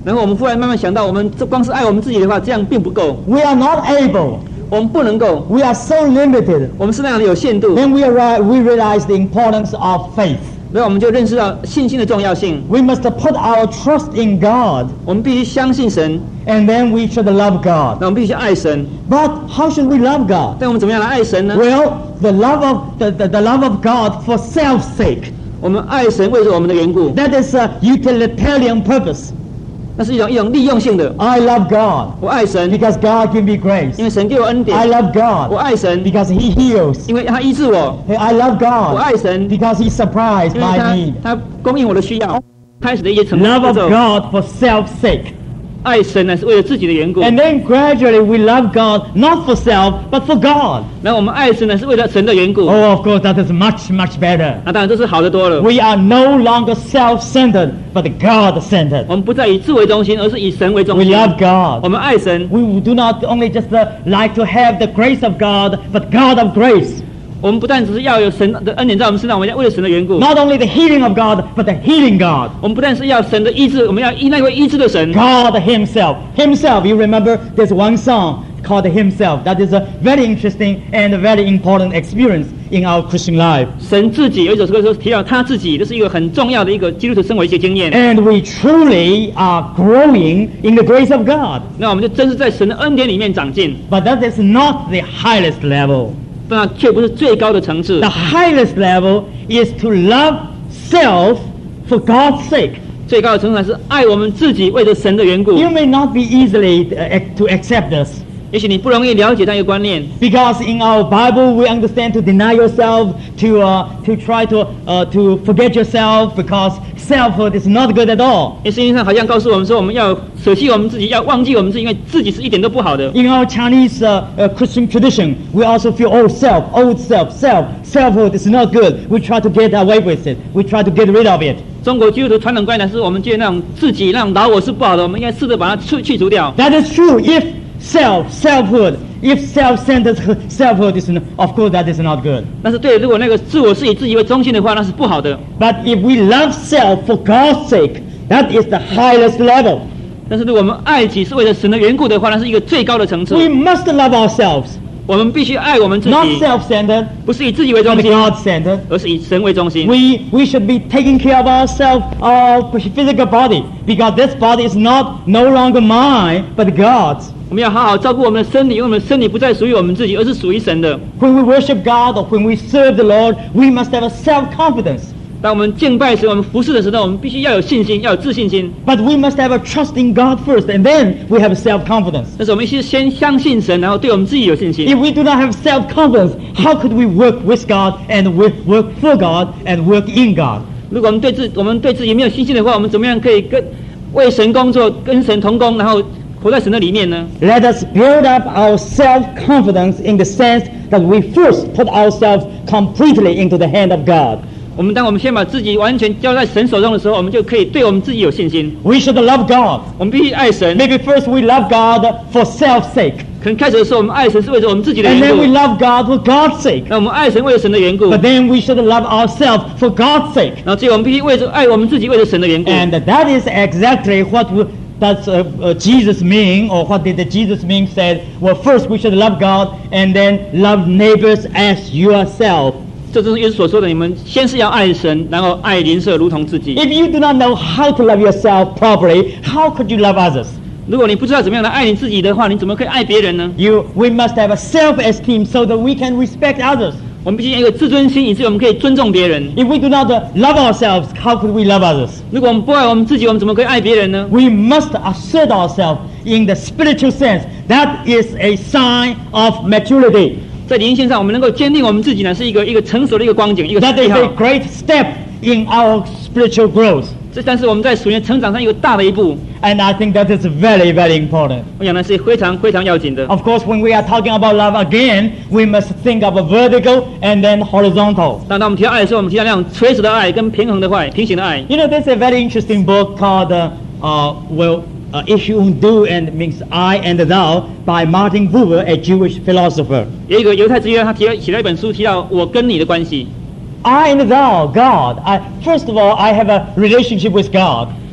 S2: 然后我们忽然慢慢想到，我们这光是爱我们自己的话，这样并不够。
S1: We are not able.
S2: 我们不能够，
S1: We are so limited.
S2: 我们是那样的有限度。
S1: Then we, are, we realize the importance of faith.
S2: 然后我们就认识到信心的重要性。
S1: We must put our trust in God.
S2: 我们必须相信神，
S1: And then we should love God.
S2: 那我们必须爱神。
S1: But how should we love God?
S2: 但我们怎么样来爱神呢？
S1: Well, the love of, the, the, the love of God for self's sake.
S2: 我们爱神为着我们的缘故，
S1: That is a utilitarian purpose.
S2: 那是一种一种利用性的。
S1: I love God
S2: 我爱神，
S1: because God gives me grace.
S2: 因为神给我恩
S1: I
S2: 典。
S1: love
S2: 我
S1: God
S2: 爱神，
S1: because He heals.
S2: 因为他医治我。
S1: I love
S2: 我
S1: God
S2: 爱神，
S1: because He supplies
S2: 因为
S1: my
S2: 他
S1: need.
S2: 他供应我的需要。开始的一些成
S1: Love
S2: 步
S1: of
S2: 骤，
S1: God for self's sake.
S2: 爱神呢是为了自己的缘故。
S1: And then gradually we love God not for self but for God.
S2: 然后我们爱神呢是为了神的缘故。
S1: Oh, of course, that is much, much better.
S2: 那当然这是好的多了。
S1: We are no longer self-centered but God-centered.
S2: 我们不再以自为中心，而是以神为中
S1: We
S2: 心。
S1: love
S2: 我
S1: God.
S2: 们爱神，
S1: We do not only just uh, like to have the grace of God, but God of grace.
S2: 我们不但只是要有神的恩典在我们身上，我们要为了神的缘故。
S1: Not only the healing of God, but the healing God.
S2: 我们不但是要神的医治，我们要依那位医治的神。
S1: God Himself. Himself, you remember there's one song called Himself. That is a very interesting and a very important experience in our Christian life.
S2: 神自己有一首歌说提到他自己，这是一个很重要的一个基督徒生活的一些经验。
S1: And we truly are growing in the grace of God.
S2: 那我们就真是在神的恩典里面长进，
S1: But that is not the highest level.
S2: 但那却不是最高的层次
S1: The。highest level is to love self for God's sake.
S2: 最高的层次还是爱我们自己，为着神的缘故。
S1: You may not be easily uh, ac- to accept this.
S2: 也许你不容易了解那个观念，
S1: Because in our Bible we understand to deny yourself, to uh, to try to uh, to forget yourself, because selfhood is not good at all.
S2: 因为圣经上好像告诉我们说，我们要舍弃我们自己，要忘记我们自己，因为自己是一点都不好的。
S1: In our Chinese uh, uh, Christian tradition, we also feel oh self, old self, self, selfhood is not good. We try to get away with it. We try to get rid of it.
S2: 中国基督徒传统观念是我们觉得那种自己那种老我是不好的，我们应该试着把它去去除掉。
S1: That is true. If self, selfhood, if self-centered selfhood is, no- of course, that is not good.
S2: 但是对，如果那个自我是以自己为中心的话，那是不好的。
S1: But if we love self for God's sake, that is the highest level.
S2: 但是如果我们爱己是为了神的缘故的话，那是一个最高的层次。
S1: We must love ourselves,
S2: 我们必须爱我们自
S1: not
S2: 己，
S1: self-centered,
S2: 不是以自己为中
S1: but
S2: 心，
S1: God-centered.
S2: 而是以神为中心。
S1: We we should be taking care of ourselves, our physical body, because this body is not no longer mine, but God's.
S2: 我们要好好照顾我们的身体，因为我们的身体不再属于我们自己，而是属于神的。
S1: When we worship God or when we serve the Lord, we must have a self-confidence.
S2: 当我们敬拜时，我们服侍的时候，我们必须要有信心，要有自信心。
S1: But we must have a trust in God first, and then we have self-confidence.
S2: 但是我们是先相信神，然后对我们自己有信心。
S1: If we do not have self-confidence, how could we work with God and work, work for God and work in God?
S2: 如果我们对自我们对自己没有信心的话，我们怎么样可以跟为神工作，跟神同工，然后活在神的里面呢？
S1: Let us build up our self-confidence in the sense that we first put ourselves completely into the hand of God.
S2: 我们当我们先把自己完全交在神手中的时候，我们就可以对我们自己有信心。
S1: We should love God.
S2: 我们必须爱神。
S1: Maybe first we love God for self's sake,
S2: 可能开始的时候，我们爱神是为着我们自己的
S1: and
S2: 缘
S1: then we
S2: 故。
S1: love God for God's sake.
S2: 那我们爱神为了神的缘故，
S1: But then we should love ourselves for God's sake.
S2: 然后最后我们必须为着爱我们自己，为了神的缘故。
S1: And that is exactly what we, does uh, uh, Jesus mean, or what did the Jesus mean said? Well, first we should love God, and then love neighbors as yourself.
S2: 这就是耶稣所说的：你们先是要爱神，然后爱邻舍如同自己。
S1: If you do not know how to love yourself properly, how could you love others?
S2: 如果你不知道怎么样来爱你自己的话，你怎么可以爱别人呢？
S1: You, we must have a self-esteem so that we can respect others.
S2: 我们必须有一个自尊心，以致我们可以尊重别人。
S1: If we do not uh, love ourselves, how could we love others?
S2: 如果我们不爱我们自己，我们怎么可以爱别人呢？
S1: We must assert ourselves in the spiritual sense. That is a sign of maturity.
S2: 在灵性上，我们能够坚定我们自己呢，是一个一个成熟的一个光景，一个
S1: That
S2: 记
S1: is
S2: 号
S1: a。great step in our spiritual growth.
S2: 这但是我们在属灵成长上一个大的一步，
S1: And I think that is very, very important.
S2: 我想呢是非常非常要紧的。
S1: Of course, when we are talking about love again, we must think of a vertical and then horizontal.
S2: 当当我们提到爱的时候，我们提到那种垂直的爱跟平衡的爱、平行的爱。
S1: You know, there's a very interesting book called, uh, uh, well, uh, Issue und Du, and means I and Thou, by Martin Buber, a Jewish philosopher.
S2: 有一个犹太哲学家，他提了写了一本书，提到我跟你的关系。
S1: I and Thou, God. I, first of all, I have a relationship with God.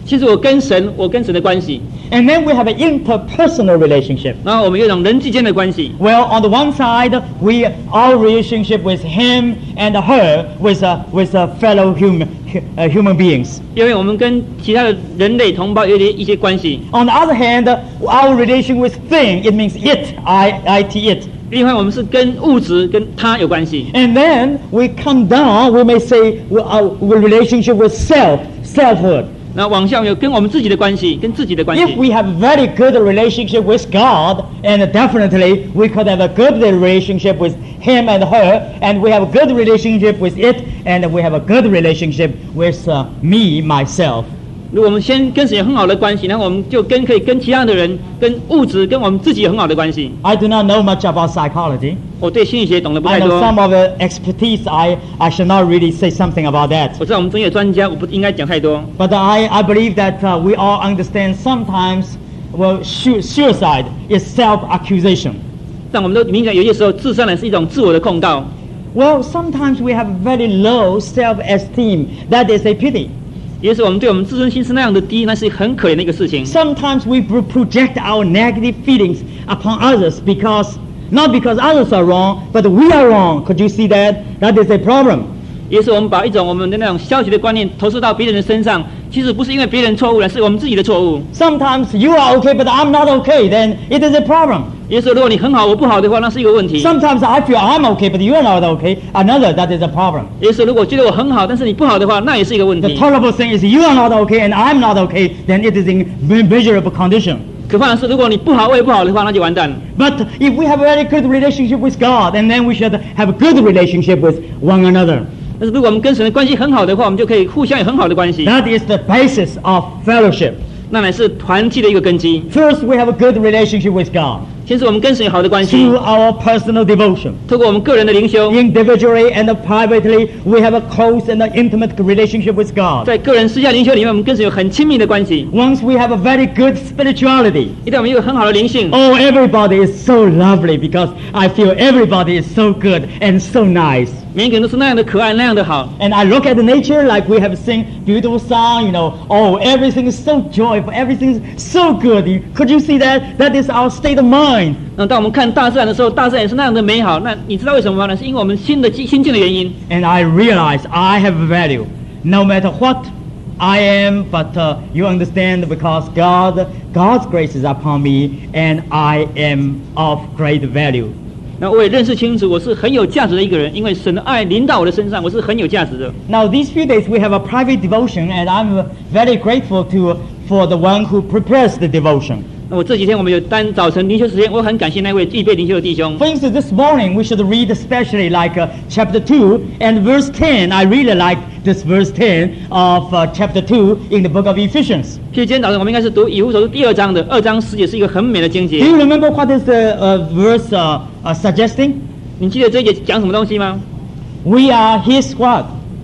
S2: 其实我跟神，我跟神的关系，
S1: And then we have an interpersonal relationship.
S2: 然后我们有一种人际间的关系。
S1: Well, on the one side, we our relationship with him and her, with uh, with uh, fellow human uh, human beings.
S2: 因为我们跟其他的人类同胞有一些一些关系。
S1: On the other hand, our relation with thing, it means it, I I T it.
S2: 另外，我们是跟物质跟他有关系。
S1: And then we come down, we may say our relationship with self, selfhood.
S2: 那往下有跟我们自己的关系，跟自己的关系。
S1: If we have a very good relationship with God, and definitely we could have a good relationship with him and her, and we have a good relationship with it, and we have a good relationship with uh, me, myself.
S2: 如果我们先跟神有很好的关系，然后我们就跟可以跟其他的人、跟物质、跟我们自己有很好的关系。
S1: I do not know much about psychology.
S2: 我对心理学懂得不
S1: I
S2: 太
S1: know
S2: 多。
S1: some of the expertise. I, I should not really say something about that.
S2: 我知道我们专业专家，我不应该讲太多。
S1: But I, I believe that uh, we all understand sometimes, well, su- suicide is self-accusation.
S2: 但我们都明白，有些时候自杀呢是一种自我的控告。
S1: Well, sometimes we have very low self-esteem. That is a pity.
S2: 也就是我们对我们自尊心是那样的低，那是很可怜的一个事情。
S1: Sometimes we pro- project our negative feelings upon others because, not because others are wrong, but we are wrong. Could you see that? That is a problem.
S2: 也是我们把一种我们的那种消极的观念投射到别人的身上，其实不是因为别人错误了，是我们自己的错误。
S1: Sometimes you are okay, but I'm not okay. Then it is a problem.
S2: 也就是如果你很好，我不好的话，那是一个问题。
S1: Sometimes I feel I'm okay, but you are not okay. Another, that is a problem.
S2: 也就是如果觉得我很好，但是你不好的话，那也是一个问
S1: The
S2: 题。
S1: terrible thing is you are not okay and I'm not okay. Then it is in miserable condition.
S2: 可怕的是，如果你不好，我也不好的话，那就完蛋了。
S1: But if we have a very good relationship with God, and then we should have a good relationship with one another.
S2: 但是如果我们跟神的关系很好的话，我们就可以互相有很好的关系，
S1: That is the basis of fellowship.
S2: 那乃是团契的一个根基。
S1: First, we have a good relationship with God
S2: 先是我们跟神有好的关系，
S1: through our personal devotion.
S2: 透过我们个人的灵修，
S1: Individually and privately, we have a close and an intimate relationship with God.
S2: 在个人私下灵修里面，我们跟神有很亲密的关系。
S1: Once we have a very good spirituality,
S2: 一旦我们有很好的灵性，
S1: oh, everybody is so lovely because I feel everybody is so good and so nice.
S2: 每一个人都是那样的可爱，那样的好。
S1: And I look at the nature like we have sing beautiful song, you know, oh, everything is so joyful, everything is so good. Could you see that? That is our state of mind.
S2: 那当我们看大自然的时候，大自然也是那样的美好。那你知道为什么吗？那是因为我们心的心境的原因。
S1: And I realize I have value, no matter what I am, but uh, you understand because God, God's grace is upon me, and I am of great value.
S2: 那我也认识清楚，我是很有价值的一个人，因为神的爱临到我的身上，我是很有价值的。
S1: Now these few days we have a private devotion, and I'm very grateful to for the one who prepares the devotion.
S2: 那我这几天我们有单早晨灵修时间，我很感谢那位预备灵修的弟兄。
S1: For instance, this morning we should read especially like uh, chapter two and verse ten. I really like this verse ten of uh, chapter two in the book of Ephesians.
S2: 其实今天早上我们应该是读以弗所书第二章的二章十节，是一个很美的经节
S1: Do。you remember what is the uh, verse uh, uh, suggesting?
S2: 你记得这一节讲什么东西吗？
S1: We are His what?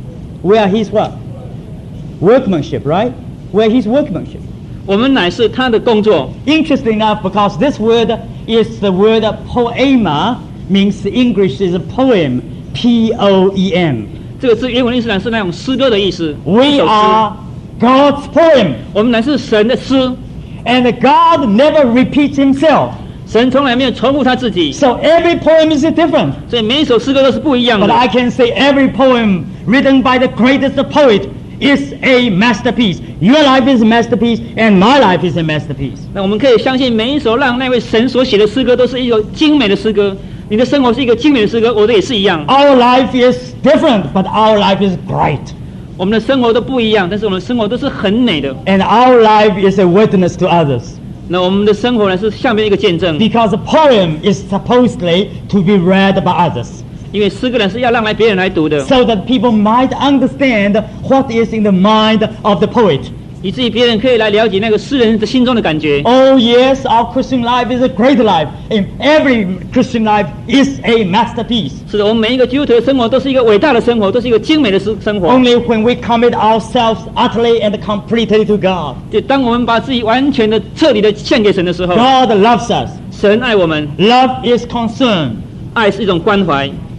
S1: We are His what? Workmanship, right? We are His workmanship.
S2: 我们乃是他的工作。
S1: Interesting enough, because this word is the word poema, means English is a poem, P O E M.
S2: 这个字原文意思呢是那种诗歌的意思。一
S1: We
S2: 首诗
S1: are God's poem,
S2: 我们乃是神的诗，
S1: and God never repeats Himself.
S2: 神从来没有重复他自己，
S1: So every poem is different.
S2: 所以每一首诗歌都是不一样
S1: But
S2: 的。
S1: I can say every poem written by the greatest poet is a masterpiece. Your life is a masterpiece, and my life is a masterpiece.
S2: 那我们可以相信每一首让那位神所写的诗歌都是一首精美的诗歌。你的生活是一个精美的诗歌，我的也是一样。
S1: Our life is different, but our life is great.
S2: 我们的生活都不一样，但是我们的生活都是很美的。
S1: And our life is a witness to others.
S2: 那我们的生活呢是下面一个见证，
S1: Because a poem is supposedly to be read by others,
S2: 因为诗歌呢是要让来别人来读的，
S1: so that people might understand what is in the mind of the poet.
S2: 以至于别人可以来了解那个诗人的心中的感觉。
S1: Oh yes, our Christian life is a great life. And every Christian life is a masterpiece.
S2: 是的，我们每一个基督徒的生活都是一个伟大的生活，都是一个精美的生生活。
S1: Only when we commit ourselves utterly and completely to God.
S2: 就当我们把自己完全的、彻底的献给神的时候，
S1: God loves us.
S2: 神爱我们，
S1: Love is concern.
S2: 爱是一种关怀。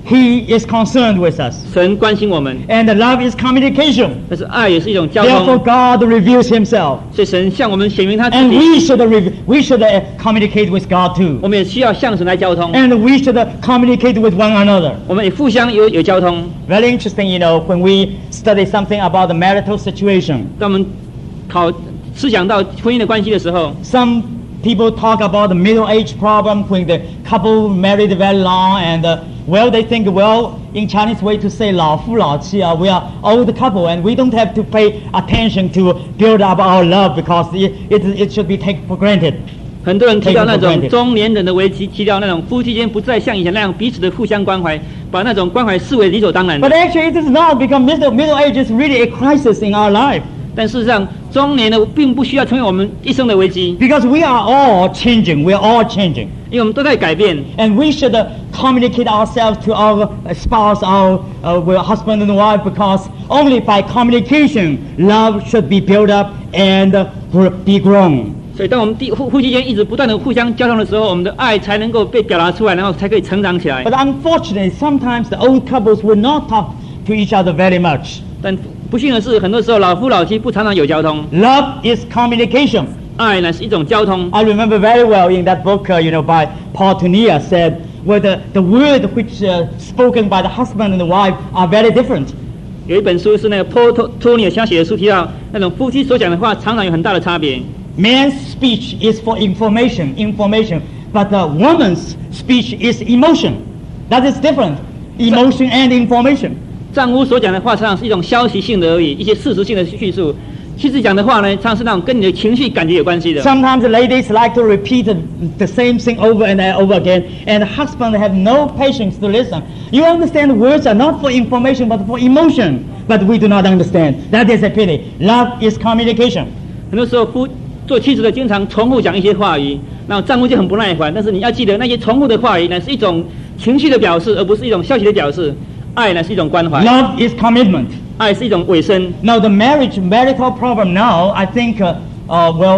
S1: He is concerned with us.
S2: 神关心我们，
S1: And love is communication.
S2: 但是爱也是一种交
S1: Therefore,
S2: 通。
S1: God reveals himself.
S2: 所以神向我们显明他自
S1: And
S2: 己，
S1: we should, re- we should uh, communicate with God too.
S2: 我们也需要向神来交通，
S1: And we should uh, communicate with one another.
S2: 我们也互相有有交通。
S1: Very interesting, you know, when we study something about the marital situation.
S2: 当我们考思想到婚姻的关系的时候，
S1: Some people talk about the middle age problem when the couple married very long and uh, well, they think, well, in Chinese way to say 老夫老妻, uh, we are old couple and we don't have to pay attention to build up our love because it, it, it should be taken for granted.
S2: 很多人提到那种中年人的危机，提到那种夫妻间不再像以前那样彼此的互相关怀，把那种关怀视为理所当然的
S1: But。actually it is not because middle, middle age is really a crisis in our life
S2: 但事实上，中年的并不需要成为我们一生的危机，
S1: because we are all changing, we are all changing.
S2: 因为我们都在改变。
S1: And we should uh, communicate ourselves to our spouse, our uh, well, husband and wife, because only by communication, love should be built up and uh, be grown.
S2: 所以，当我们第夫夫妻间一直不断的互相交通的时候，我们的爱才能够被表达出来，然后才可以成长起来。
S1: But unfortunately, sometimes the old couples will not talk to each other very much.
S2: 但不幸的是，很多时候老夫老妻不常常有交通。
S1: Love is communication.
S2: 爱呢是一种交通。
S1: I remember very well in that book, uh, you know, by Paul Tonia said, where the, the word which uh, spoken by the husband and the wife are very different.
S2: 有一本书是那个 Paul Tonia 他写的书，提到那种夫妻所讲的话常常有很大的差别。
S1: Man's speech is for information, information, but the woman's speech is emotion. That is different. Emotion and information.
S2: 丈夫所讲的话常常是一种消息性的而已，一些事实性的叙述。妻子讲的话呢，常常是那种跟你的情绪感觉有关系的。
S1: Sometimes the ladies like to repeat the, the same thing over and over again, and the husband have no patience to listen. You understand words are not for information but for emotion, but we do not understand. That is a pity. Love is communication.
S2: 很多时候夫做妻子的经常重复讲一些话语，然后丈夫就很不耐烦。但是你要记得，那些重复的话语呢是一种情绪的表示，而不是一种消息的表示。爱呢是一种关怀，
S1: Love is commitment.
S2: 爱是一种委身。
S1: Now the marriage marital problem now, I think, uh, uh, well,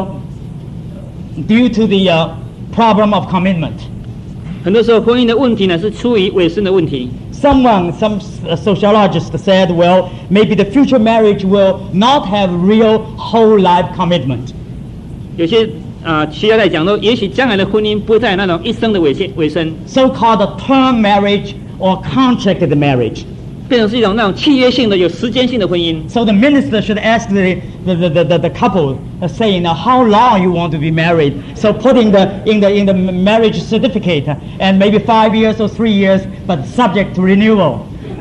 S1: due to the uh, problem of commitment.
S2: 很多时候婚姻的问题呢是出于委身的问题。
S1: Someone, some uh, sociologist said, well, maybe the future marriage will not have real whole life commitment.
S2: 有些啊、呃、学家在讲说，也许将来的婚姻不会再有那种一生的委身委身，
S1: So-called term marriage or contracted marriage.
S2: 变成是一种那种契约性的、有时间性的婚姻。
S1: So the minister should ask the, the, the, the, the couple, uh, saying, uh, how long you want to be married. So putting the, in, the, in the marriage certificate, uh, and maybe five years or three years, but subject to renewal.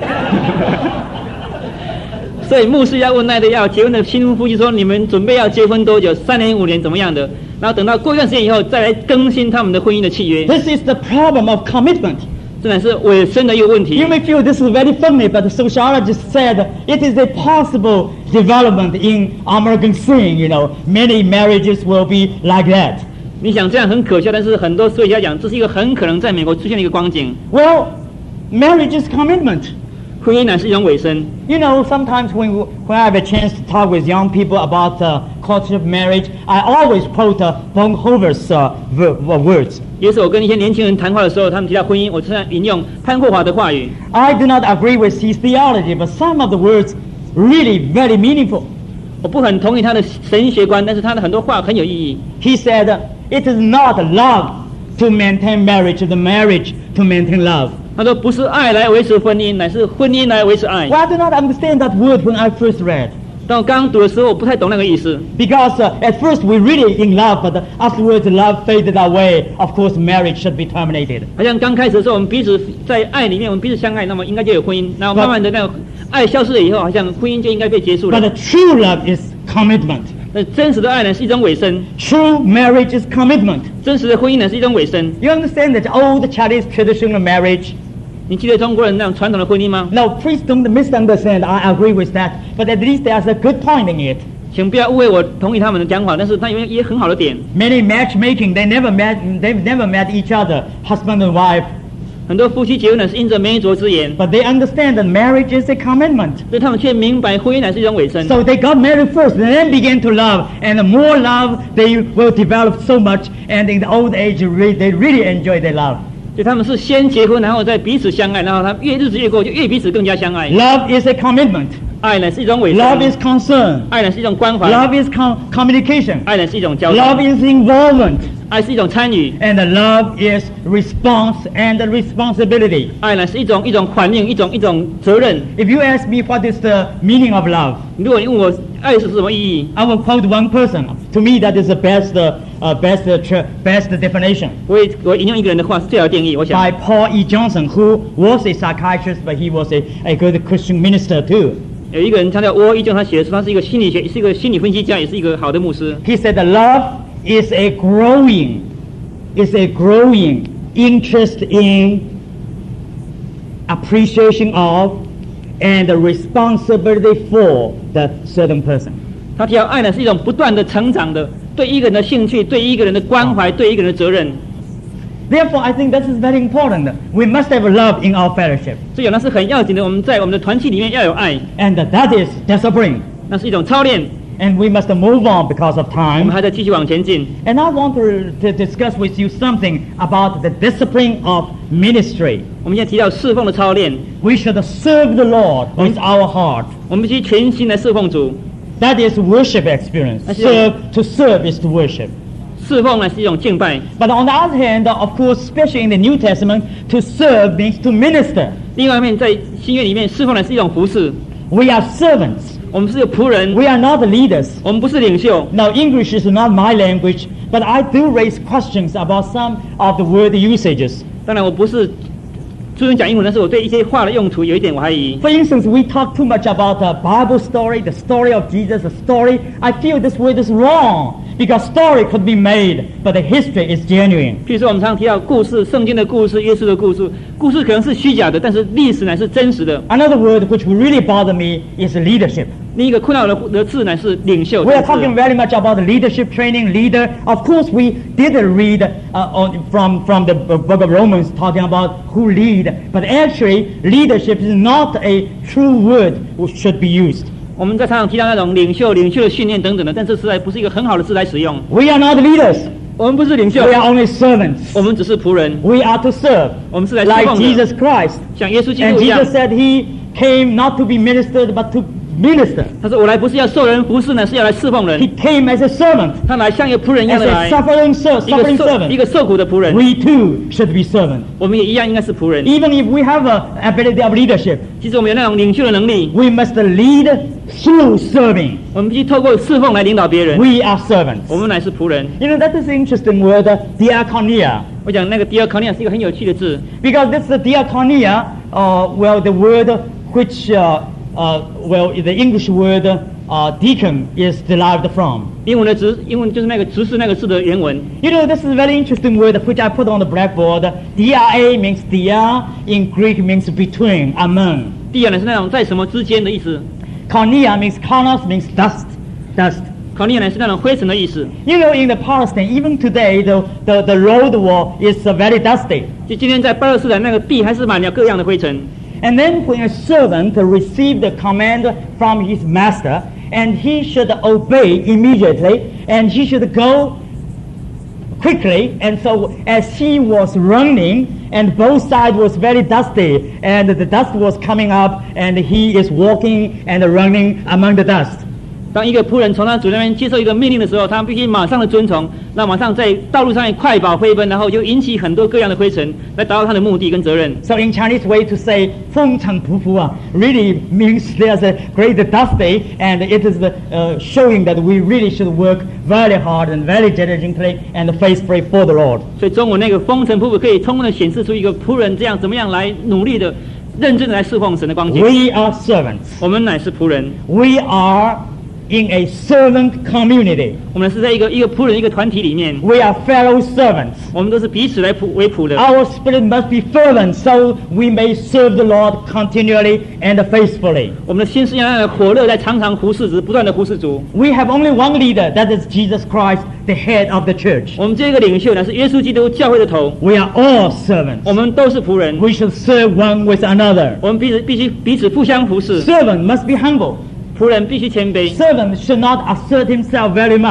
S2: 所以牧师要问那对要结婚的新婚夫妻说：“你们准备要结婚多久？三年、五年怎么样的？然后等到过一段时间以后，再来更新他们的婚姻的契约。
S1: This is the problem of commitment.
S2: 这乃是委身的一个问题
S1: You。may feel this is very funny, but the sociologist said it is a possible development in American scene. You know, many marriages will be like that.
S2: 你想这样很可笑，但是很多科学家讲，这是一个很可能在美国出现的一个光景。
S1: Well, marriage is commitment.
S2: 婚姻乃是一种委身。
S1: You know, sometimes when, when I have a chance to talk with young people about uh, culture of marriage, I always quote uh, Bonhoeffer's uh, v- v- words.
S2: 有时候我跟一些年轻人谈话的时候，他们提到婚姻，我经常引用潘霍华的话语。
S1: I do not agree with his theology, but some of the words really very meaningful.
S2: 我不很同意他的神学观，但是他的很多话很有意义。
S1: He said, uh, it is not love to maintain marriage, the marriage to maintain love.
S2: 他说不是爱来维持婚姻，乃是婚姻来维持爱。
S1: Well, I do not understand that word when I first read.
S2: 当我刚读的时候，我不太懂那个意思。
S1: Because uh, at first we really in love, but afterwards love faded away. Of course, marriage should be terminated.
S2: 好像刚开始的时候，我们彼此在爱里面，我们彼此相爱，那么应该就有婚姻。然后慢慢的那种爱消失了以后，好像婚姻就应该被结束
S1: But
S2: 了。
S1: the true love is commitment.
S2: 那真实的爱呢是一种委身，
S1: True marriage is commitment.
S2: 真实的婚姻呢是一种委身。
S1: You understand that old Chinese traditional marriage?
S2: 你记得中国人那种传统的婚姻吗？
S1: Now, please don't misunderstand. I agree with that. But at least there's a good point in it.
S2: 请不要误会我同意他们的讲法，但是它有一些很好的点。
S1: Many matchmaking, they never met, they've never met each other, husband and wife.
S2: 很多夫妻结婚呢是因着媒妁之言，
S1: But they understand that marriage is a commitment.
S2: 所以他们却明白婚姻乃是一种委身。
S1: So they got married first, and then began to love. And the more love, they will develop so much. And in the old age, re- they really enjoy their love.
S2: 所以他们是先结婚，然后再彼此相爱，然后他越日子越过，就越彼此更加相爱。
S1: Love is a commitment.
S2: 爱呢是一种委
S1: Love
S2: 身，
S1: is concern.
S2: 爱呢是一种关怀，
S1: Love is com- communication.
S2: 爱呢是一种交
S1: Love
S2: 流，
S1: is involvement.
S2: 爱是一种参与，
S1: And love is response and responsibility.
S2: 爱呢是一种一种反应，一种一种责任。
S1: If you ask me what is the meaning of love,
S2: 如果你问我爱是什么意义，
S1: I will quote one person. To me, that is the best, uh, uh, best, uh, tr- best definition
S2: 我也我引用一个人的话是最好的定义。我想
S1: by Paul E. Johnson, who was a psychiatrist, but he was a, a good Christian minister too.
S2: 有一个人他叫沃伊正，他写的书，他是一个心理学，是一个心理分析家，也是一个好的牧师。
S1: He said that love is a growing, is a growing interest in, appreciation of, and responsibility for the certain person.
S2: 他提到爱呢是一种不断的成长的，对一个人的兴趣，对一个人的关怀，对一个人的责任。
S1: Therefore, I think this is very important. We must have love in our fellowship.
S2: 所以那是很要紧的，我们在我们的团契里面要有爱，
S1: And that is discipline.
S2: 那是一种操练。
S1: And we must move on because of
S2: 我们
S1: time.
S2: 还在继续往前进。
S1: And I want to, to discuss with you something about the discipline of ministry.
S2: 我们现在提到侍奉的操练，
S1: We should serve the Lord with our heart.
S2: 我们必须全心来侍奉主。
S1: That is worship experience.
S2: That's
S1: Serve, to serve is to worship.
S2: 侍奉呢是一种敬拜。
S1: But on the other hand, of course, especially in the New Testament, to serve means to minister.
S2: 另外一面，在新约里面，侍奉呢是一种服侍。
S1: We are servants.
S2: 我们是有仆人，
S1: We are not the leaders.
S2: 我们不是领袖。
S1: Now, English is not my language, but I do raise questions about some of the word usages.
S2: 当然，我不是专门讲英文，但是我对一些话的用途有一点我怀疑。
S1: For instance, we talk too much about the Bible story, the story of Jesus, the story. I feel this word is wrong because story could be made, but the history is genuine.
S2: 譬如说，我们常常提到故事，圣经的故事，耶稣的故事，故事可能是虚假的，但是历史乃是真实的。
S1: Another word which will really bother me is leadership.
S2: 另一个困扰的的字乃是领袖。
S1: We are
S2: 这个字
S1: talking very much about leadership training, leader. Of course, we did read uh, on, from, from the book of Romans talking about who lead, but actually leadership is not a true word which should be used.
S2: 我们在常常提到那种领袖、领袖的训练等等的，但这实在不是一个很好的字来使用。
S1: We are not leaders.
S2: 我们不是领袖，
S1: We are only servants.
S2: 我们只是仆人，
S1: We are to serve,
S2: 我们是来侍
S1: like
S2: 奉的，
S1: Jesus Christ.
S2: 像耶稣基
S1: And
S2: 督一样
S1: Jesus。said he came not to be ministered, but to minister.
S2: 他说：“我来不是要受人服侍呢，是要来侍奉人。
S1: He came as a servant,
S2: 他来像一个仆人一样
S1: as
S2: 的
S1: a
S2: 来，
S1: suffering, ser-
S2: 一个
S1: suffering
S2: 受一
S1: servant.
S2: 个受苦的仆人。
S1: We too should be servants.
S2: 我们也一样应该是仆人。
S1: Even if we have an ability of leadership,
S2: 其实我们有那种领袖的能力，
S1: we must lead through serving.
S2: 我们必须透过侍奉来领导别人。
S1: We are servants.
S2: 我们乃是仆人。
S1: You know, that is an interesting word, uh, diakonia.
S2: 我讲那个第二考念是一个很有趣的字，
S1: Because this uh, diakonia, uh, well, the word which, uh, uh, well, the English word uh, deacon is derived from.
S2: 英文的执，英文就是那个执事那个字的原文。
S1: You know, this is a very interesting word which I put on the blackboard. D R A means dia, in Greek means between, among.
S2: 第二呢是那种在什么之间的意思，
S1: Konia means konos means dust, dust.
S2: 考念呢是那种灰尘的意思。
S1: You know, in the Palestine, even today, the, the, the road wall is uh, very dusty.
S2: 就今天在巴勒斯坦那个地还是满了各样的灰尘。
S1: And then when a servant received the command from his master, and he should obey immediately, and he should go quickly, and so as he was running, and both sides was very dusty, and the dust was coming up, and he is walking and running among the dust.
S2: 当一个仆人从他主那边接受一个命令的时候，他必须马上的遵从，那马上在道路上面快跑飞奔，然后就引起很多各样的灰尘，来达到他的目的跟责任。
S1: So in Chinese way to say 风尘仆仆 uh, really means there's a great dusty, and it is uh, showing that we really should work very hard and very diligently and faithfully for the Lord.
S2: 所以中文那个风尘仆仆可以充分的显示出一个仆人这样怎么样来努力的、认真的来侍奉神的光景。
S1: We are servants.
S2: 我们乃是仆人，
S1: We are in a servant community.
S2: 我们是在一个一个仆人一个团体里面，
S1: We are fellow servants.
S2: 我们都是彼此来仆为仆的。
S1: Our spirit must be fervent so we may serve the Lord continually and faithfully.
S2: 我们的心是要让火热，来常常服侍主，不断的服侍主。
S1: We have only one leader, that is Jesus Christ, the head of the church.
S2: 我们这个领袖呢是耶稣基督教会的头，
S1: We are all servants.
S2: 我们都是仆人，
S1: We should serve one with another.
S2: 我们彼此必须彼此互相服侍。
S1: Servant must be humble.
S2: 仆人必须谦卑，
S1: Servant should not assert himself very much.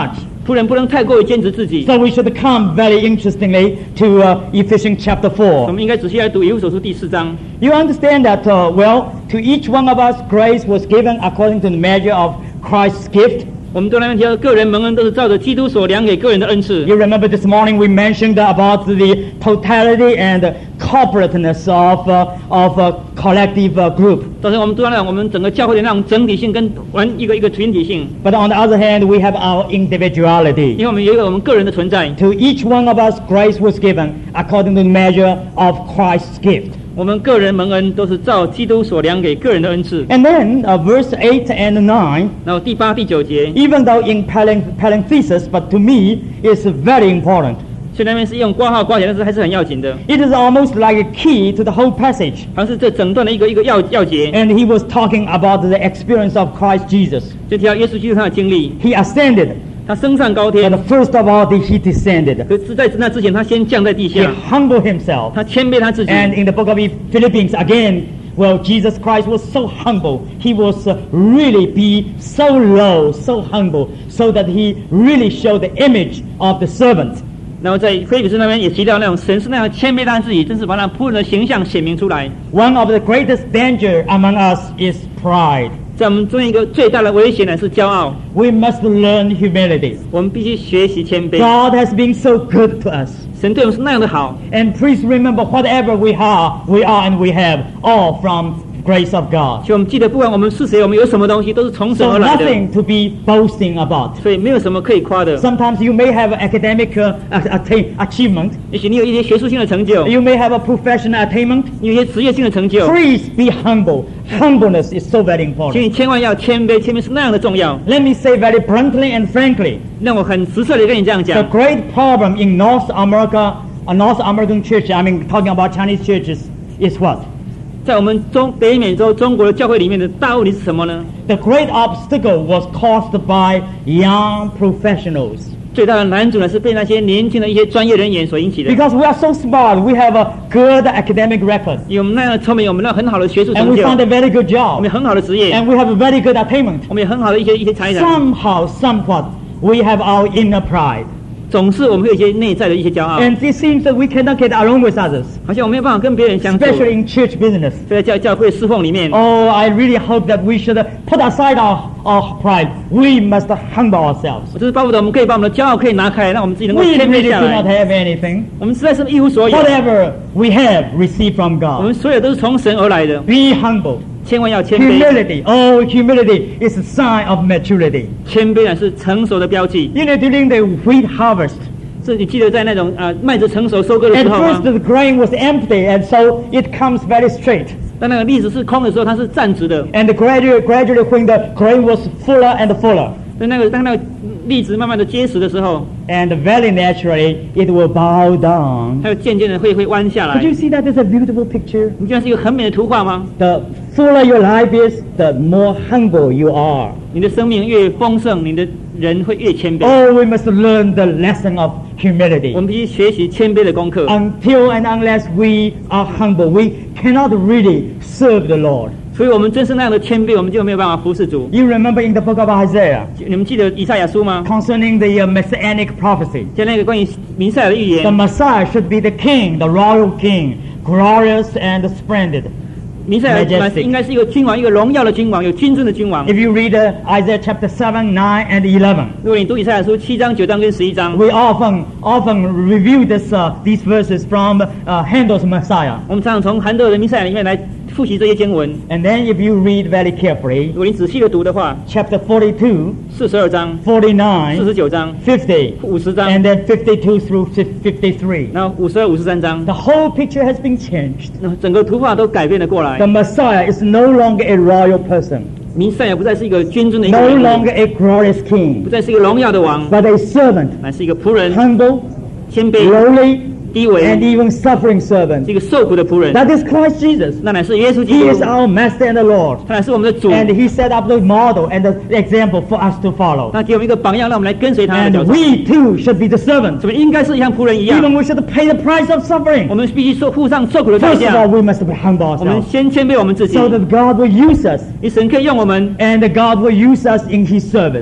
S2: 仆人不能太过于坚持自己。
S1: So we should come very interestingly to uh, Ephesians chapter
S2: 我
S1: four.
S2: 们应该仔细来读以弗所书第四章。
S1: You understand that, uh, well, to each one of us, grace was given according to the measure of Christ's gift.
S2: 我们都那边提到，个人蒙恩都是照着基督所量给个人的恩赐。
S1: You remember this morning we mentioned about the totality and corporateness of uh, of a collective uh, group.
S2: 但是我们都那我们整个教会的那种整体性跟完一个一个群体性。
S1: But on the other hand, we have our
S2: 因
S1: individuality.
S2: 为我们有一个我们个人的存在。
S1: To each one of us, grace was given according to the measure of Christ's gift.
S2: 我们个人蒙恩都是照基督所量给个人的恩赐。
S1: And then uh, verse eight and nine,
S2: 然后第八、第九节，
S1: even though in palen- parenthesis, but to me is very important.
S2: 虽然那边是用括号括起来，但是还是很要紧的，
S1: It is almost like a key to the whole passage.
S2: 好像是这整段的一个一个要要节。
S1: And he was talking about the experience of Christ Jesus.
S2: 就提到耶稣基督他的经历，
S1: He ascended,
S2: 他升上高天，
S1: but first of all, he descended.
S2: 可是在那之前，他先降在地
S1: He
S2: 下，
S1: humbled himself.
S2: 他谦卑他自己。
S1: And in the book of Philippians, again, well, Jesus Christ was so humble. He was uh, really be so low, so humble, so that he really showed the image of the servant.
S2: 然后在腓立比书那边也提到那种神是那样谦卑他自己，真是把那仆人的形象显明出来。
S1: One of the greatest danger among us is pride.
S2: 在我们中间一个最大的危险呢是骄傲，
S1: We must learn humility.
S2: 我们必须学习谦卑。
S1: God has been so good to us.
S2: 神对我们是那样的好，
S1: And please remember, whatever we are, we are and we have, all from grace of God.
S2: 所以我们记得，不管我们是谁，我们有什么东西，都是从神
S1: So
S2: 而来的，
S1: nothing to be boasting about.
S2: 所以没有什么可以夸的。
S1: Sometimes you may have academic uh, attain- achievement.
S2: 也许你有一些学术性的成就，
S1: You may have a professional attainment.
S2: 你有一些职业性的成就，
S1: Please be humble. Humbleness is so very
S2: 请
S1: important.
S2: 你千万要谦卑，谦卑是那样的重要。
S1: Let me say very bluntly and frankly,
S2: 让我很实在的跟你这样
S1: the
S2: 讲，
S1: great problem in North America, a North American church, I mean talking about Chinese churches, is what?
S2: 在我们中北美洲中国的教会里面的大问题是什么呢？
S1: The great obstacle was caused by young professionals.
S2: 最大的难处呢是被那些年轻的一些专业人员所引起的。
S1: Because we are so smart, we have a good academic record,
S2: 因为我们那样的聪明，我们那很好的学术
S1: and
S2: 成
S1: we
S2: 就，
S1: found a very good
S2: 我
S1: job,
S2: 们有很好的职业，
S1: and we have a very good attainment.
S2: 我们有很好的一些一些财产。
S1: Somehow, somewhat, we have our inner pride.
S2: 总是我们会有一些内在的一些骄傲，
S1: And it seems that we cannot get along with others,
S2: 好像我没有办法跟别人相处。
S1: especially in church business.
S2: 在教教会侍奉里面，
S1: Oh, I really hope that we should put aside our, our pride. We must humble ourselves.
S2: 我就是巴不得我们可以把我们的骄傲可以拿开，让我们自己能够
S1: We
S2: 谦
S1: really
S2: 卑
S1: do
S2: 下
S1: not
S2: 来。
S1: have anything.
S2: 我们实在是一无所有，
S1: Whatever we have received from
S2: 我
S1: God.
S2: 们所有都是从神而来的，
S1: Be humble.
S2: 千万要谦卑。
S1: Humility. Oh, humility is a sign of maturity.
S2: 谦卑乃是成熟的标记。
S1: You know, during the wheat harvest,
S2: 是你记得在那种啊、呃、麦子成熟收割的
S1: at
S2: 时候
S1: first
S2: 吗？
S1: the grain was empty, and so it comes very straight.
S2: 当那个粒子是空的时候，它是站直的；
S1: And gradually, gradually, when the grain was fuller and fuller,
S2: 当那个当那个粒子慢慢的结实的时候，
S1: and very naturally, it will bow down.
S2: 它就渐渐的会会弯下来
S1: Could。you see that is a beautiful picture?
S2: 你觉得是一个很美的图画吗？
S1: The fuller your life is, the more humble you are.
S2: 你的生命越丰盛，你的人会越谦卑。
S1: Oh, we must learn the lesson of
S2: 我
S1: humility.
S2: 们必须学习谦卑的功课。
S1: Until and unless we are humble, we cannot really serve the Lord.
S2: 所以我们真是那样的谦卑，我们就没有办法服侍主。
S1: You remember in the book of Isaiah
S2: 你们记得以赛亚书吗？
S1: concerning the uh, messianic prophecy,
S2: 在那个关于弥赛亚的预
S1: the
S2: 言，
S1: Messiah should be the king, the royal king, glorious and splendid.
S2: 弥赛亚
S1: Majestic
S2: 应该是一个君王，一个荣耀的君王，有君尊的君王。
S1: If you read uh, Isaiah chapter seven, nine, and eleven,
S2: 如果你读以赛亚书七章、九章跟十一章，
S1: we often often review this uh, these verses from uh, Handel's Messiah.
S2: 我们常常从韩德的弥赛亚里面来复习这些经文。
S1: And then if you read very carefully,
S2: 如果你仔细的读的话，
S1: chapter forty-two,
S2: 四十二章、四
S1: forty-nine,
S2: 十九章、
S1: fifty,
S2: 五十章，
S1: and then fifty-two through fifty-three.
S2: 然后五十二、五十三章，
S1: The whole picture has been changed.
S2: 那整个图画都改变了过来
S1: The。Messiah is no longer a royal person,
S2: 弥赛亚不再是一个君尊的一个
S1: no
S2: 人物，
S1: longer a glorious
S2: 不
S1: king,
S2: 再是一个荣耀的王，
S1: but a servant,
S2: 乃是一个仆人，
S1: humble,
S2: 谦卑、
S1: lowly,
S2: 低微，
S1: and even suffering
S2: 是
S1: servant.
S2: 一个受苦的仆人。
S1: That is Christ Jesus.
S2: 那乃是耶稣基
S1: He
S2: 督
S1: is，our master and the Lord.
S2: 他乃是我们的主，
S1: And he set up the model and the example for us to follow.
S2: 他给我们一个榜样，让我们来跟随他的
S1: And
S2: 脚踪。
S1: we too should be the servant.
S2: 我们应该是像仆人一样，
S1: Even we should pay the price of
S2: 我
S1: suffering.
S2: 们必须受付上受苦的代
S1: First of
S2: 价
S1: all,。we must humble
S2: 我们
S1: ourselves
S2: 先谦卑我们自己，
S1: so that God will use us
S2: 你神可以用我们，
S1: and God will use us in his service.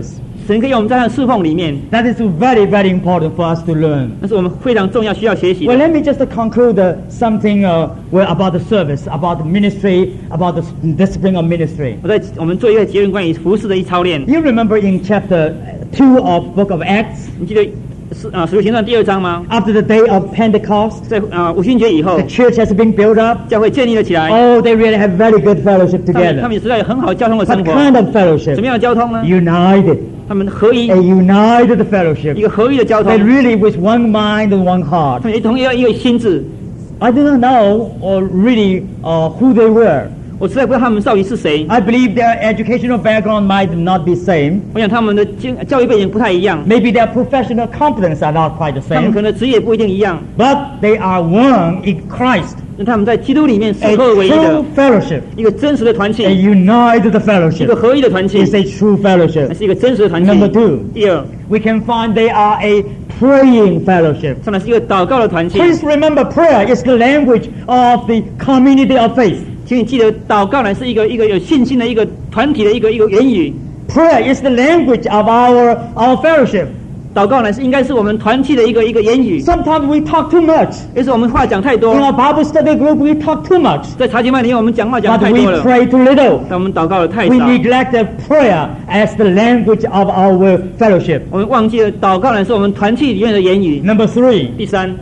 S2: 神可以用我们在他的侍奉里面，
S1: That is very, very important for us to learn.
S2: 那是我们非常重要需要学习
S1: Well,
S2: 的。
S1: let me just conclude uh, something uh, well, about the service, about the ministry, about the discipline of ministry.
S2: 我在我们做一个结论关于服事的一操练。
S1: You remember in chapter two of Book of Acts,
S2: 你记得是啊《使徒行传》第二章吗？
S1: after the day of Pentecost,
S2: 在啊五旬节以后
S1: the，church has been built up.
S2: 教会建立了起来。
S1: Oh, they really have very good fellowship
S2: 他们他
S1: together.
S2: 们实在有很好的交通的
S1: What
S2: 生活。
S1: kind of
S2: 什
S1: fellowship?
S2: 么样的交通呢？
S1: United.
S2: 他们合一，
S1: A united
S2: 一
S1: fellowship.
S2: 个合一的交
S1: They
S2: 通。
S1: really with one mind and one
S2: 他
S1: heart.
S2: 们一同一个一个心智。
S1: I do not know or really uh, who they were.
S2: 我实在不知道他们到底是谁。
S1: I believe their educational background might not be same.
S2: 我想他们的经教育背景不太一样，
S1: Maybe their professional competence are not quite the
S2: 他们可
S1: same.
S2: 能职业不一定一样，
S1: But they are one in Christ.
S2: 但他们在基督里面是
S1: A
S2: 合而为一
S1: true
S2: 的，
S1: fellowship.
S2: 一个真实的团
S1: A
S2: 契，
S1: united
S2: 一个
S1: fellowship
S2: 合一的团契，
S1: is a true
S2: 那
S1: fellowship.
S2: 是一个真实的团契。
S1: Number two.
S2: 第二，
S1: We can find they are a praying fellowship.
S2: 他们是一个祷告的团契。
S1: Please remember prayer is the language of the community of faith.
S2: 请你记得，祷告乃是一个一个有信心的一个团体的一个一个言语。
S1: Prayer is the language of our, our fellowship.
S2: 祷告乃是应该是我们团契的一个一个言语。
S1: Sometimes we talk too much.
S2: 有时候我们话讲太
S1: In
S2: 多，
S1: our Bible study group, we talk too much.
S2: 在查经班里面我们讲话讲
S1: But
S2: 太
S1: we
S2: 多了，
S1: pray too little.
S2: 但我们祷告的太
S1: We
S2: 少。
S1: neglected prayer as the language of our fellowship.
S2: 我们忘记了祷告乃是我们团契里面的言语。
S1: Number three,
S2: 第三，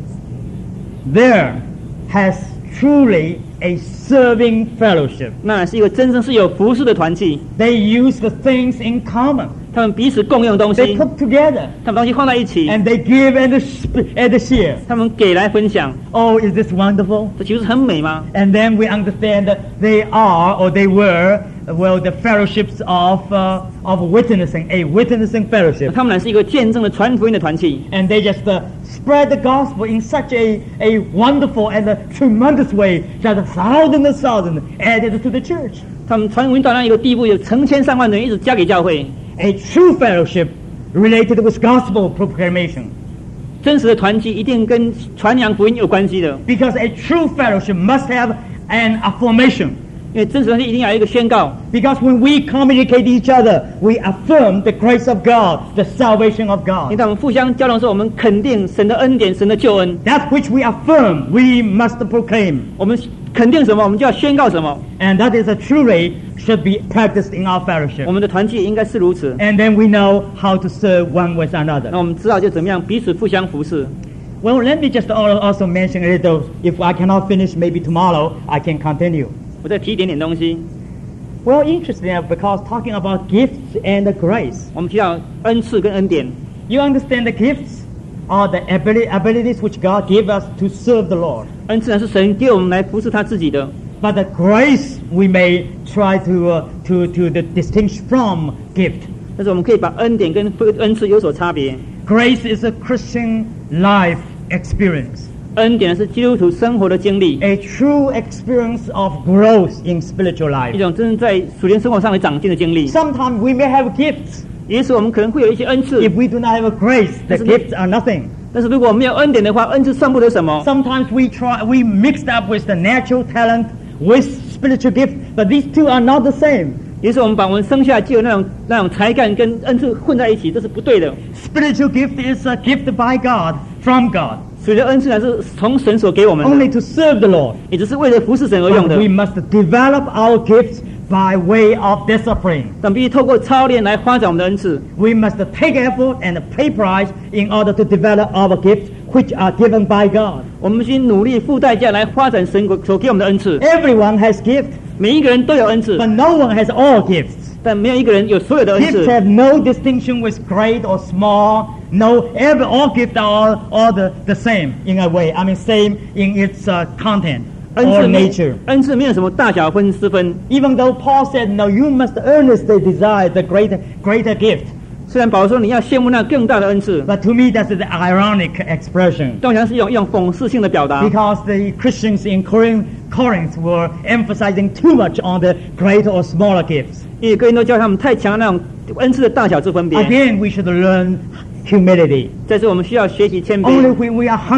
S1: there has truly a serving fellowship.
S2: 那是一个真正是有服侍的团契，
S1: They use the things in common.
S2: 他们彼此共用东
S1: They
S2: 西，
S1: put together
S2: 他们东西放在一起，
S1: and they give and, sp- and share.
S2: 他们给来分享，
S1: Oh, is this wonderful?
S2: 这其实很美吗？
S1: And then we understand that they are or they were, well, the fellowships of, uh, of witnessing, a witnessing fellowship.
S2: 他们乃是一个见证的传福音的团契，
S1: And they just uh, spread the gospel in such a, a wonderful and a tremendous way that thousands and thousands added to the church.
S2: 他们传福音到那一个地步，有成千上万的人一直加给教会。
S1: A true fellowship related with gospel proclamation.
S2: 真实的团契一定跟传扬福音有关系的，
S1: Because a true fellowship must have an affirmation.
S2: 因为真实的团契一定要有一个宣告。
S1: Because when we communicate each other, we affirm the grace of God, the salvation of
S2: 因为
S1: God.
S2: 当我们互相交流的时候，我们肯定神的恩典、神的救恩。
S1: That which we affirm, we must proclaim.
S2: 我们肯定什么，我们就要宣告什么。
S1: And that is a truly should be practiced in our
S2: 我
S1: fellowship.
S2: 们的团契应该是如此。
S1: And then we know how to serve one with
S2: 那
S1: another.
S2: 我们知道就怎么样彼此互相服侍。
S1: Well, let me just al- also mention a little. If I cannot finish, maybe tomorrow I can continue.
S2: 我再提一点点东西。
S1: Well, interesting because talking about gifts and the grace.
S2: 我们提到恩赐跟恩典，
S1: You understand the gifts are the ability, abilities which God gave us to serve the Lord.
S2: 恩赐呢是神给我们来服侍他自己的。
S1: But the grace we may try to uh, to to the distinction from gift.
S2: 但是我们可以把恩典跟恩赐有所差别。
S1: Grace is a Christian life experience,
S2: 恩典是基督徒生活的经历，
S1: a true experience of growth in spiritual
S2: 一
S1: life.
S2: 种真正在属灵生活上的长进的经历。
S1: Sometimes we may have gifts.
S2: 也许我们可能会有一些恩赐，
S1: If we do not have a grace, the
S2: That's-
S1: gifts are nothing.
S2: 但是如果没有恩典的话，恩赐算不得什么。
S1: Sometimes we try, we mixed up with the natural talent with spiritual gift, but these two are not the same.
S2: 也许我们把我们生下来就有那种那种才干跟恩赐混在一起，这是不对的。
S1: Spiritual gift is a gift by God, from God,
S2: 所以的恩赐呢是从神所给我们
S1: only
S2: 的，
S1: to serve the Lord.
S2: 也只是为了服侍神而用
S1: But
S2: 的
S1: we。must develop our gifts by way of discipline.
S2: 但必须透过操练来发展我们的恩赐。
S1: We must take effort and pay price in order to develop our gifts, which are given by God.
S2: 我们必须努力付代价来发展神所给我们的恩赐。
S1: Everyone has gifts,
S2: 每一个人都有恩赐，
S1: but no one has all gifts.
S2: 但没有一个人有所有的恩
S1: Gifts
S2: 赐。
S1: have no distinction with great or small. No, every all gifts are all, all the, the same in a way. I mean, same in its uh, content
S2: 恩
S1: or
S2: 赐没
S1: nature.
S2: 恩赐没有什么大小分之分。
S1: Even though Paul said, "No, you must earnestly desire the greater, greater gift."
S2: 虽然保罗说你要羡慕那更大的恩赐，
S1: But to me, that's an ironic expression
S2: 但我想是一种一种讽刺性的表达。
S1: because the Christians in Corinth, Corinth were emphasizing too much on the greater or smaller gifts.
S2: 因为哥林多教他们太强那种恩赐的大小之分别。
S1: Again, we should learn humility.
S2: 在这我们需要学习谦
S1: Only
S2: 卑，
S1: when we are humble,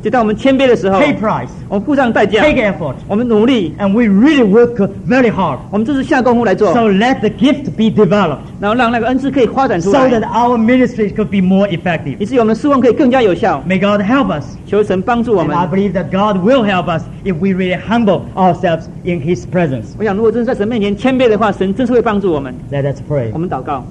S2: 就当我们谦卑的时候，
S1: pay price,
S2: 我们付上代价，
S1: take effort,
S2: 我们努力，
S1: and we really work very hard.
S2: 我们这是下功夫来做，
S1: So let the gift be developed
S2: 然后让那个恩赐可以发展出
S1: so
S2: 来，
S1: that our ministry could be more effective.
S2: 以至于我们的侍奉可以更加有效。
S1: May God help us.
S2: 求神帮助我
S1: And
S2: 们。
S1: I believe that God will help us if we really humble ourselves in His presence.
S2: 我想，如果真是在神面前谦卑的话，神真是会帮助我们。
S1: Let us pray.
S2: 我们祷告。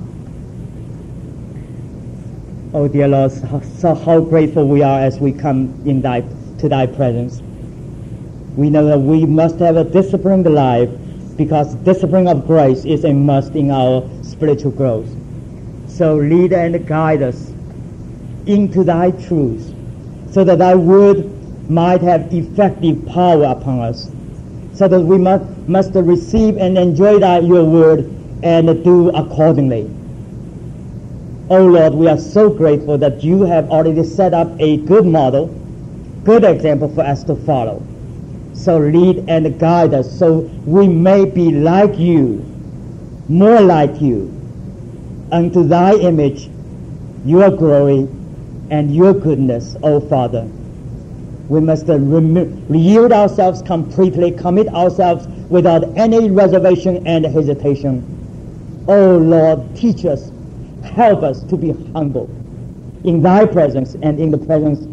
S1: Oh dear Lord, so, so how grateful we are as we come in thy, to Thy presence. We know that we must have a disciplined life because discipline of grace is a must in our spiritual growth. So lead and guide us into Thy truth so that Thy word might have effective power upon us, so that we must, must receive and enjoy thy, your word and do accordingly. Oh Lord, we are so grateful that you have already set up a good model, good example for us to follow. So lead and guide us so we may be like you, more like you, unto thy image, your glory, and your goodness, O Father. We must uh, rem- yield ourselves completely, commit ourselves without any reservation and hesitation. Oh Lord, teach us, help us to be humble in thy presence and in the presence